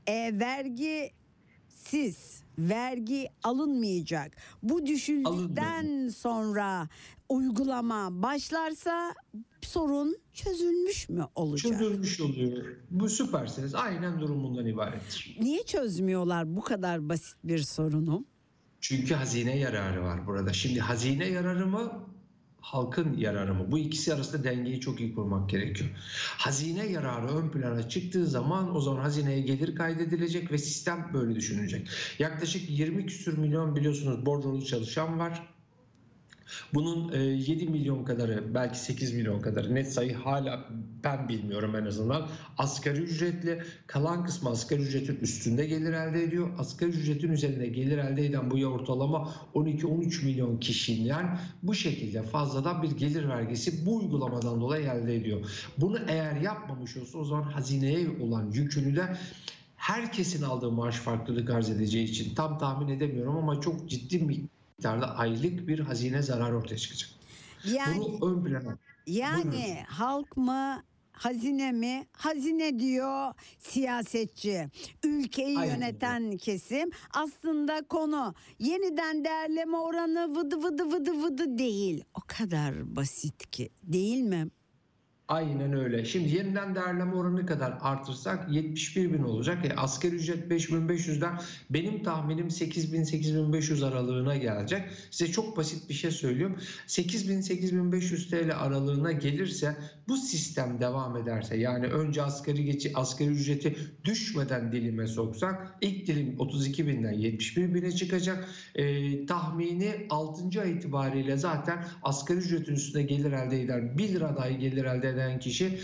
vergi alınmayacak. Bu düşüldükten sonra uygulama başlarsa sorun çözülmüş mü olacak? Çözülmüş oluyor. Bu süpersiniz. Aynen durumundan ibarettir. Niye çözmüyorlar bu kadar basit bir sorunu? Çünkü hazine yararı var burada. Şimdi hazine yararı mı, halkın yararı mı? Bu ikisi arasında dengeyi çok iyi kurmak gerekiyor. Hazine yararı ön plana çıktığı zaman o zaman hazineye gelir kaydedilecek ve sistem böyle düşünecek. Yaklaşık 20 küsür milyon biliyorsunuz bordrolu çalışan var. Bunun 7 milyon kadarı, belki 8 milyon kadarı, net sayı hala ben bilmiyorum en azından, asgari ücretli. Kalan kısmı asgari ücretin üstünde gelir elde ediyor. Asgari ücretin üzerinde gelir elde eden bu ortalama 12-13 milyon kişiden bu şekilde fazladan bir gelir vergisi bu uygulamadan dolayı elde ediyor. Bunu eğer yapmamış olsa o zaman hazineye olan yükünü de herkesin aldığı maaş farklılık arz edeceği için tam tahmin edemiyorum ama çok ciddi miktarda aylık bir hazine zararı ortaya çıkacak. Yani Bunu ön plana. Buyurun. halk mı, hazine mi? Hazine diyor siyasetçi. Ülkeyi Aynen. yöneten kesim. Aslında konu yeniden değerleme oranı vıdı vıdı vıdı vıdı değil. O kadar basit ki, değil mi? Aynen öyle. Şimdi yeniden değerleme oranı kadar artırsak 71 bin olacak. Asgari ücret 5500'den benim tahminim 8000-8500 aralığına gelecek. Size çok basit bir şey söylüyorum. 8000-8500 TL aralığına gelirse, bu sistem devam ederse, yani önce asgari ücreti düşmeden dilime soksak, ilk dilim 32 binden 71 bine çıkacak. Tahmini 6. ay itibariyle zaten asgari ücretin üstünde gelir elde eden, 1 lira dahi gelir elde eden kişi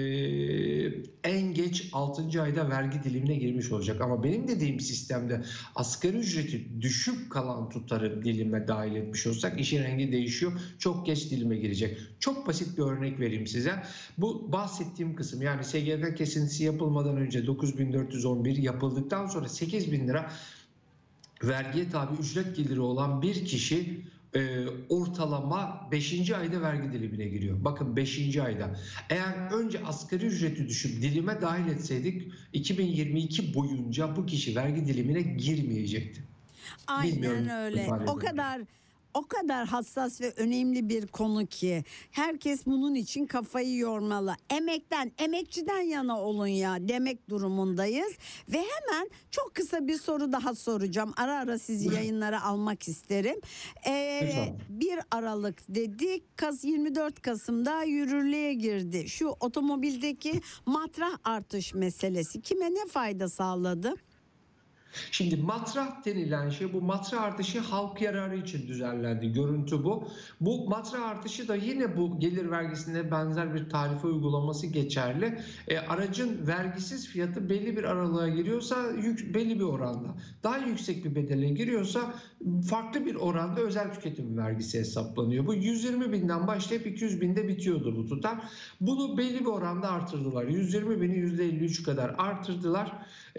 en geç 6. ayda vergi dilimine girmiş olacak. Ama benim dediğim sistemde asgari ücreti düşük kalan tutarı dilime dahil etmiş olsak işin rengi değişiyor. Çok geç dilime girecek. Çok basit bir örnek vereyim size. Bu bahsettiğim kısım, yani SGK kesintisi yapılmadan önce 9.411, yapıldıktan sonra 8.000 lira vergiye tabi ücret geliri olan bir kişi ortalama 5. ayda vergi dilimine giriyor. Bakın 5. ayda. Eğer önce asgari ücreti düşüp dilime dahil etseydik 2022 boyunca bu kişi vergi dilimine girmeyecekti. Aynen Bilmiyorum, öyle. ifade O kadar hassas ve önemli bir konu ki herkes bunun için kafayı yormalı. Emekçiden yana olun ya demek durumundayız. Ve hemen çok kısa bir soru daha soracağım. Ara ara sizi yayınlara almak isterim. 1 Aralık dedik, 24 Kasım'da yürürlüğe girdi. Şu otomobildeki matrah artış meselesi kime ne fayda sağladı? Şimdi matrah denilen şey, bu matrah artışı halk yararı için düzenlendi. Görüntü bu. Bu matrah artışı da yine bu gelir vergisine benzer bir tarife uygulaması geçerli. Aracın vergisiz fiyatı belli bir aralığa giriyorsa belli bir oranda, daha yüksek bir bedele giriyorsa farklı bir oranda özel tüketim vergisi hesaplanıyor. Bu 120 binden başlayıp 200 binde bitiyordu bu tutar. Bunu belli bir oranda artırdılar. 120 bini %53 kadar artırdılar.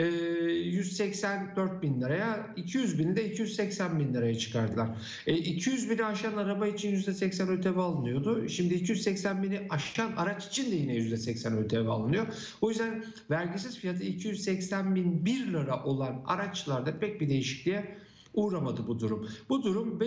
184 bin liraya, 200 bini de 280 bin liraya çıkardılar. 200 bini aşan araba için %80 ÖTV alınıyordu. Şimdi 280 bini aşan araç için de yine %80 ÖTV alınıyor. O yüzden vergisiz fiyatı 280.001 lira olan araçlarda pek bir değişikliğe uğramadı bu durum. Bu durum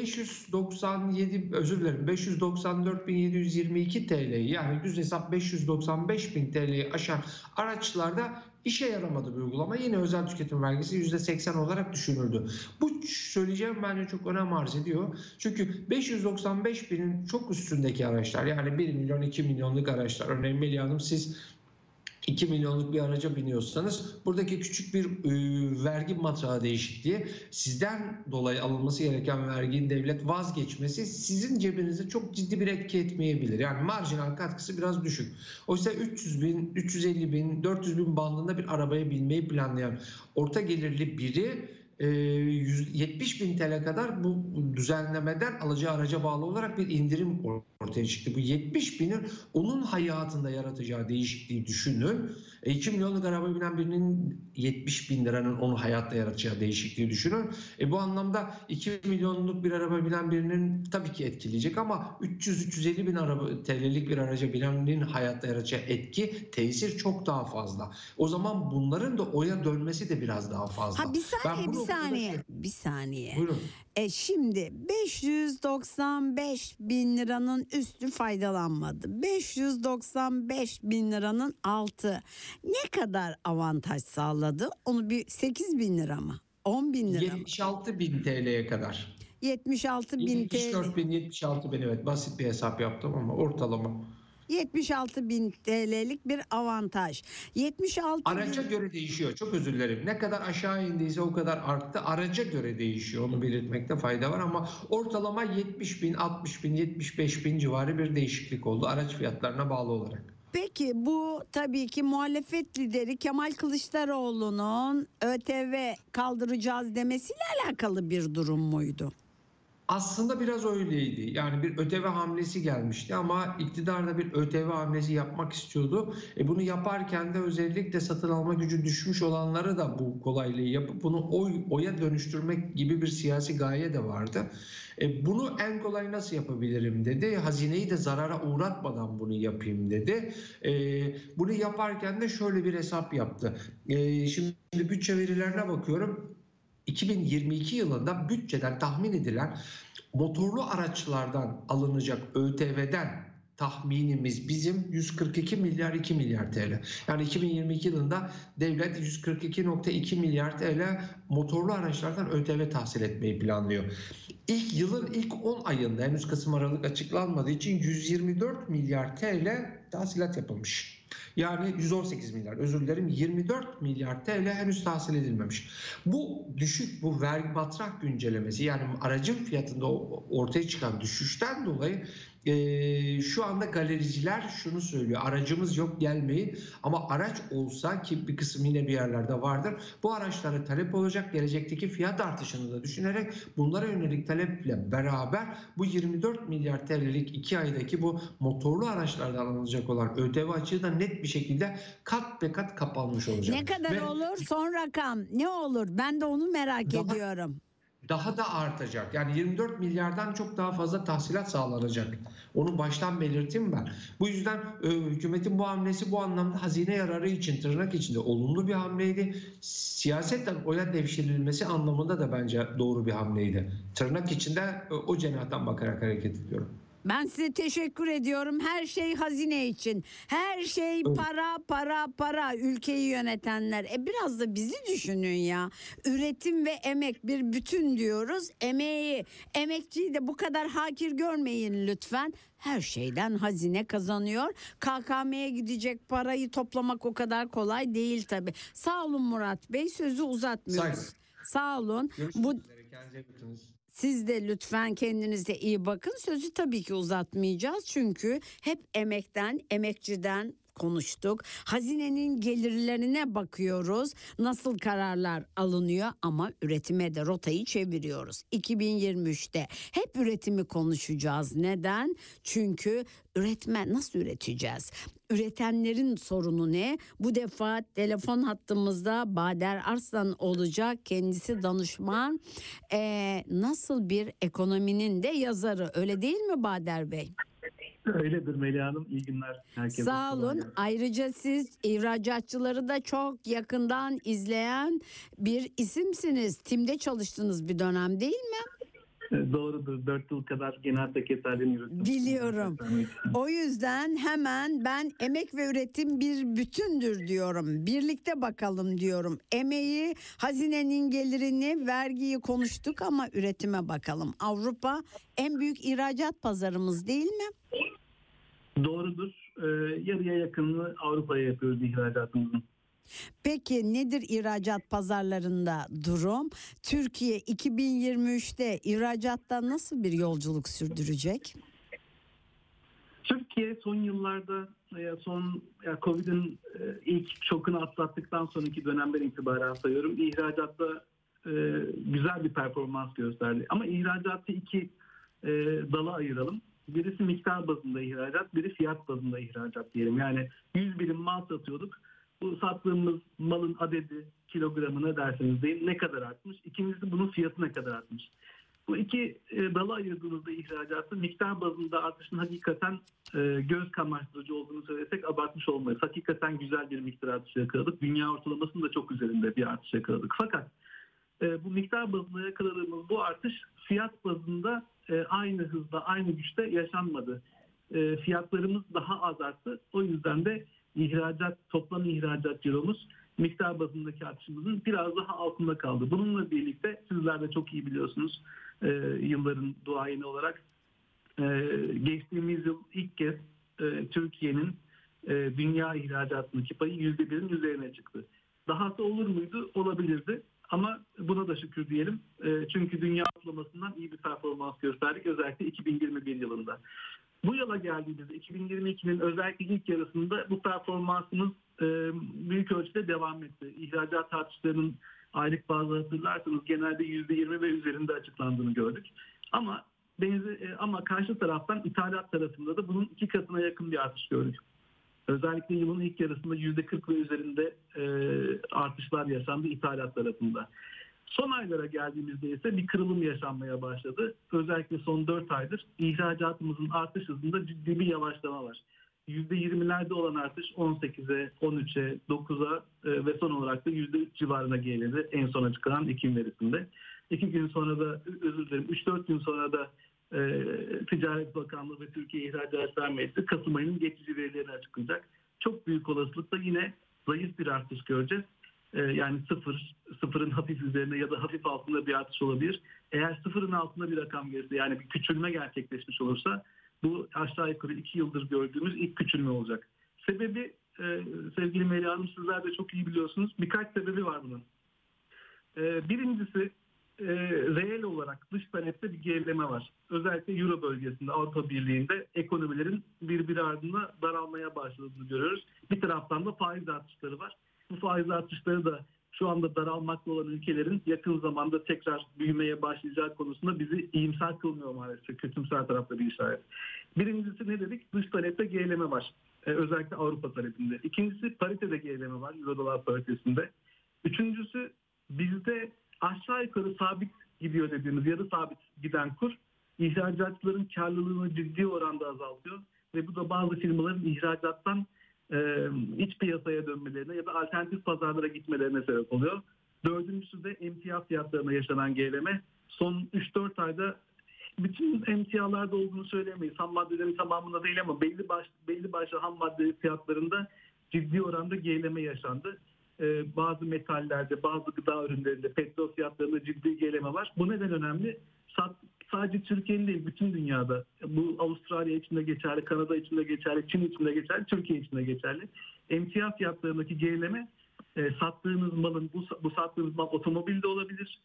594.722 TL'yi, yani düz hesap 595.000 TL'yi aşan araçlarda işe yaramadı bu uygulama. Yine özel tüketim vergisi %80 olarak düşünüldü. Bu söyleyeceğim bence çok önem arz ediyor. Çünkü 595.000'in çok üstündeki araçlar, yani 1 milyon 2 milyonluk araçlar, örneğin Melih Hanım siz 2 milyonluk bir araca biniyorsanız buradaki küçük bir vergi matrağı değişikliği, sizden dolayı alınması gereken verginin devlet vazgeçmesi sizin cebinize çok ciddi bir etki etmeyebilir. Yani marjinal katkısı biraz düşük. Oysa 300 bin, 350 bin, 400 bin bandında bir arabaya binmeyi planlayan orta gelirli biri 70 bin TL kadar bu düzenlemeden alacağı araca bağlı olarak bir indirim ortaya çıktı. Bu 70 binin onun hayatında yaratacağı değişikliği düşünün. 2 milyonluk araba binen birinin 70 bin liranın onun hayatta yaratacağı değişikliği düşünün. Bu anlamda 2 milyonluk bir araba binen birinin tabii ki etkileyecek ama 300-350 bin TL'lik bir araca binenin hayatta yaratacağı etki, tesir çok daha fazla. O zaman bunların da oya dönmesi de biraz daha fazla. Bir saniye. Buyurun. Şimdi 595 bin liranın üstü faydalanmadı. 595 bin liranın altı ne kadar avantaj sağladı? Onu bir 8 bin lira mı? 10 bin lira mı? 76 bin TL'ye kadar. 76 bin TL. 74 bin, 76 bin, evet, basit bir hesap yaptım ama ortalama. 76 bin TL'lik bir avantaj. 76 Araca bin... göre değişiyor. Çok özür dilerim. Ne kadar aşağı indiyse o kadar arttı. Araca göre değişiyor. Onu belirtmekte fayda var ama ortalama 70 bin, 60 bin, 75 bin civarı bir değişiklik oldu araç fiyatlarına bağlı olarak. Peki bu tabii ki muhalefet lideri Kemal Kılıçdaroğlu'nun ÖTV kaldıracağız demesiyle alakalı bir durum muydu? Aslında biraz öyleydi. Yani bir ÖTV hamlesi gelmişti ama iktidar da bir ÖTV hamlesi yapmak istiyordu. Bunu yaparken de özellikle satın alma gücü düşmüş olanlara da bu kolaylığı yapıp bunu oya dönüştürmek gibi bir siyasi gaye de vardı. Bunu en kolay nasıl yapabilirim dedi. Hazineyi de zarara uğratmadan bunu yapayım dedi. Bunu yaparken de şöyle bir hesap yaptı. Şimdi bütçe verilerine bakıyorum. 2022 yılında bütçeden tahmin edilen motorlu araçlardan alınacak ÖTV'den tahminimiz bizim 142 milyar 2 milyar TL. Yani 2022 yılında devlet 142,2 milyar TL motorlu araçlardan ÖTV tahsil etmeyi planlıyor. Yılın ilk 10 ayında henüz Kasım Aralık açıklanmadığı için 124 milyar TL tahsilat yapılmış. Yani 118 milyar, özür dilerim, 24 milyar TL henüz tahsil edilmemiş. Bu düşük, bu vergi matrah güncellemesi, yani aracın fiyatında ortaya çıkan düşüşten dolayı şu anda galericiler şunu söylüyor: aracımız yok, gelmeyin, ama araç olsa, ki bir kısım yine bir yerlerde vardır, bu araçlara talep olacak. Gelecekteki fiyat artışını da düşünerek bunlara yönelik taleple beraber bu 24 milyar TL'lik 2 aydaki bu motorlu araçlardan alınacak olan ÖTV açığı da net bir şekilde kat be kat kapanmış olacak. Ne kadar olur? Son rakam ne olur? Ben de onu merak ediyorum. Daha da artacak. Yani 24 milyardan çok daha fazla tahsilat sağlanacak. Onu baştan belirteyim ben. Bu yüzden hükümetin bu hamlesi bu anlamda hazine yararı için, tırnak içinde olumlu bir hamleydi. Siyasetten oya devşirilmesi anlamında da bence doğru bir hamleydi. Tırnak içinde o cenahtan bakarak hareket ediyorum. Ben size teşekkür ediyorum. Her şey hazine için. Her şey para, para, para. Ülkeyi yönetenler. Biraz da bizi düşünün ya. Üretim ve emek bir bütün diyoruz. Emekçiyi de bu kadar hakir görmeyin lütfen. Her şeyden hazine kazanıyor. KKM'ye gidecek parayı toplamak o kadar kolay değil tabii. Sağ olun Murat Bey. Sözü uzatmıyoruz. Sağ olun. Görüşmek üzere. Kendinize iyi bakınız. Siz de lütfen kendinize iyi bakın. Sözü tabii ki uzatmayacağız. Çünkü hep emekten, emekçiden konuştuk. Hazinenin gelirlerine bakıyoruz. Nasıl kararlar alınıyor, ama üretime de rotayı çeviriyoruz. 2023'te hep üretimi konuşacağız. Neden? Çünkü nasıl üreteceğiz? Üretenlerin sorunu ne? Bu defa telefon hattımızda Bader Arslan olacak. Kendisi danışman. Nasıl bir ekonominin de yazarı. Öyle değil mi Bader Bey? Öyledir Melih Hanım. İyi günler herkese. Sağ olun. Ayrıca siz ihracatçıları da çok yakından izleyen bir isimsiniz. Tim'de çalıştınız bir dönem, değil mi? Doğrudur. 4 yıl kadar genel sekreterliğini yürüttüm. Biliyorum. O yüzden hemen ben emek ve üretim bir bütündür diyorum. Birlikte bakalım diyorum. Emeği, hazinenin gelirini, vergiyi konuştuk ama üretime bakalım. Avrupa en büyük ihracat pazarımız, değil mi? Doğrudur. Yarıya yakınını Avrupa'ya yapıyoruz ihracatımızın. Peki nedir ihracat pazarlarında durum? Türkiye 2023'te ihracatta nasıl bir yolculuk sürdürecek? Türkiye son yıllarda Covid'in ilk şokunu atlattıktan sonraki dönemden itibaren sayıyorum, ihracatta güzel bir performans gösterdi. Ama ihracatı iki dala ayıralım. Birisi miktar bazında ihracat, biri fiyat bazında ihracat diyelim. Yani 100 birim mal satıyorduk. Bu sattığımız malın adedi, kilogramına derseniz deyin, ne kadar artmış? İkincisi, bunun fiyatı ne kadar artmış? Bu iki dala ayırdığımızda ihracatı, miktar bazında artışın hakikaten göz kamaştırıcı olduğunu söylesek abartmış olmayız. Hakikaten güzel bir miktar artışı yakaladık. Dünya ortalamasının da çok üzerinde bir artış yakaladık. Fakat bu miktar bazında yakaladığımız bu artış fiyat bazında aynı hızda, aynı güçte yaşanmadı. Fiyatlarımız daha az arttı. O yüzden de toplam ihracat ciromuz miktar bazındaki artışımızın biraz daha altında kaldı. Bununla birlikte sizler de çok iyi biliyorsunuz, yılların duayeni olarak geçtiğimiz yıl ilk kez Türkiye'nin dünya ihracatındaki payı %1'in üzerine çıktı. Dahası olur muydu? Olabilirdi. Ama buna da şükür diyelim. Çünkü dünya ortalamasından iyi bir performans gösterdik. Özellikle 2021 yılında. Bu yıla geldiğimizde 2022'nin özellikle ilk yarısında bu performansımız büyük ölçüde devam etti. İhracat artışlarının aylık bazda hatırlarsanız genelde %20 ve üzerinde açıklandığını gördük. Ama karşı taraftan ithalat tarafında da bunun 2 katına yakın bir artış gördük. Özellikle yılın ilk yarısında %40 ve üzerinde artışlar yaşandı ithalat tarafında. Son aylara geldiğimizde ise bir kırılım yaşanmaya başladı. Özellikle son 4 aydır ihracatımızın artış hızında ciddi bir yavaşlama var. %20'lerde olan artış 18'e, 13'e, 9'a ve son olarak da %3 civarına geriledi en son açıklanan Ekim verisinde. 2 gün sonra da 3-4 gün sonra da Ticaret Bakanlığı ve Türkiye İhracatlar Meclisi Kasım ayının geçici verilerini açıklayacak. Çok büyük olasılıkla yine zayıf bir artış göreceğiz. Yani sıfırın hafif üzerine ya da hafif altında bir artış olabilir. Eğer sıfırın altında bir rakam gelirse, yani bir küçülme gerçekleşmiş olursa bu aşağı yukarı 2 yıldır gördüğümüz ilk küçülme olacak. Sebebi sevgili Melih Hanım, sizler de çok iyi biliyorsunuz. Birkaç sebebi var bunun. Birincisi reel olarak dış talepte bir gerileme var. Özellikle Euro bölgesinde, Avrupa Birliği'nde ekonomilerin birbiri ardına daralmaya başladığını görüyoruz. Bir taraftan da faiz artışları var. Bu faiz artışları da şu anda daralmakta olan ülkelerin yakın zamanda tekrar büyümeye başlayacağı konusunda bizi iyimser kılmıyor maalesef. Kötümser tarafta bir işaret. Birincisi ne dedik? Dış talepte gerileme var. Özellikle Avrupa talepinde. İkincisi paritede gerileme var. Euro dolar paritesinde. Üçüncüsü bizde aşağı yukarı sabit gidiyor dediğimiz yarı sabit giden kur ihracatçıların karlılığını ciddi oranda azaltıyor. Ve bu da bazı firmaların ihracattan iç piyasaya dönmelerine ya da alternatif pazarlara gitmelerine sebep oluyor. Dördüncüsü de emtia fiyatlarına yaşanan gerileme. Son 3-4 ayda bütün emtialarda olduğunu söylemeyiz. Ham maddelerin tamamında değil ama belli başlı ham madde fiyatlarında ciddi oranda gerileme yaşandı. Bazı metallerde, bazı gıda ürünlerinde, petrol fiyatlarında ciddi gerileme var. Bu neden önemli? Sadece Türkiye'nin değil, bütün dünyada. Bu Avustralya için de geçerli, Kanada için de geçerli, Çin için de geçerli, Türkiye için de geçerli. Emtia fiyatlarındaki gerileme sattığınız malın, bu sattığınız mal otomobil de olabilir,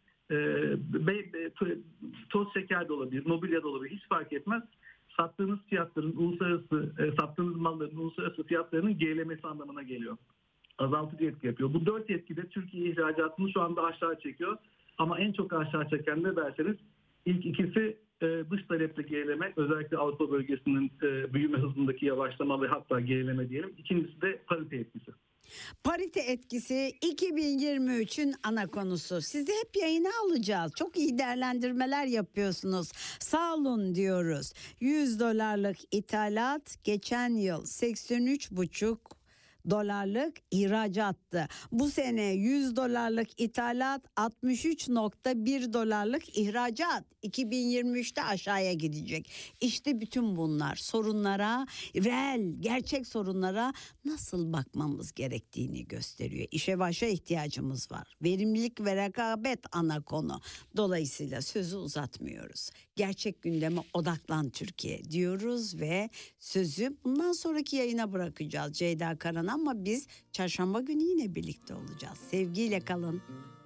toz şeker de olabilir, mobilya da olabilir, hiç fark etmez. Sattığınız malların uluslararası fiyatlarının gerilemesi anlamına geliyor. Azaltıcı etki yapıyor. Bu 4 etki de Türkiye ihracatını şu anda aşağı çekiyor. Ama en çok aşağı çeken ne derseniz ilk ikisi dış talepte gerileme, özellikle Avrupa bölgesinin büyüme hızındaki yavaşlama ve hatta gerileme diyelim. İkincisi de parite etkisi. Parite etkisi 2023'ün ana konusu. Sizi hep yayına alacağız. Çok iyi değerlendirmeler yapıyorsunuz. Sağ olun diyoruz. $100 ithalat, geçen yıl 83,5 dolarlık ihracattı. Bu sene $100 ithalat, 63,1 dolarlık ihracat. 2023'te aşağıya gidecek. İşte bütün bunlar sorunlara, reel, gerçek sorunlara nasıl bakmamız gerektiğini gösteriyor. İşe başa ihtiyacımız var. Verimlilik ve rekabet ana konu. Dolayısıyla sözü uzatmıyoruz. Gerçek gündeme odaklan Türkiye diyoruz ve sözü bundan sonraki yayına bırakacağız Ceyda Karan, ama biz çarşamba günü yine birlikte olacağız. Sevgiyle kalın.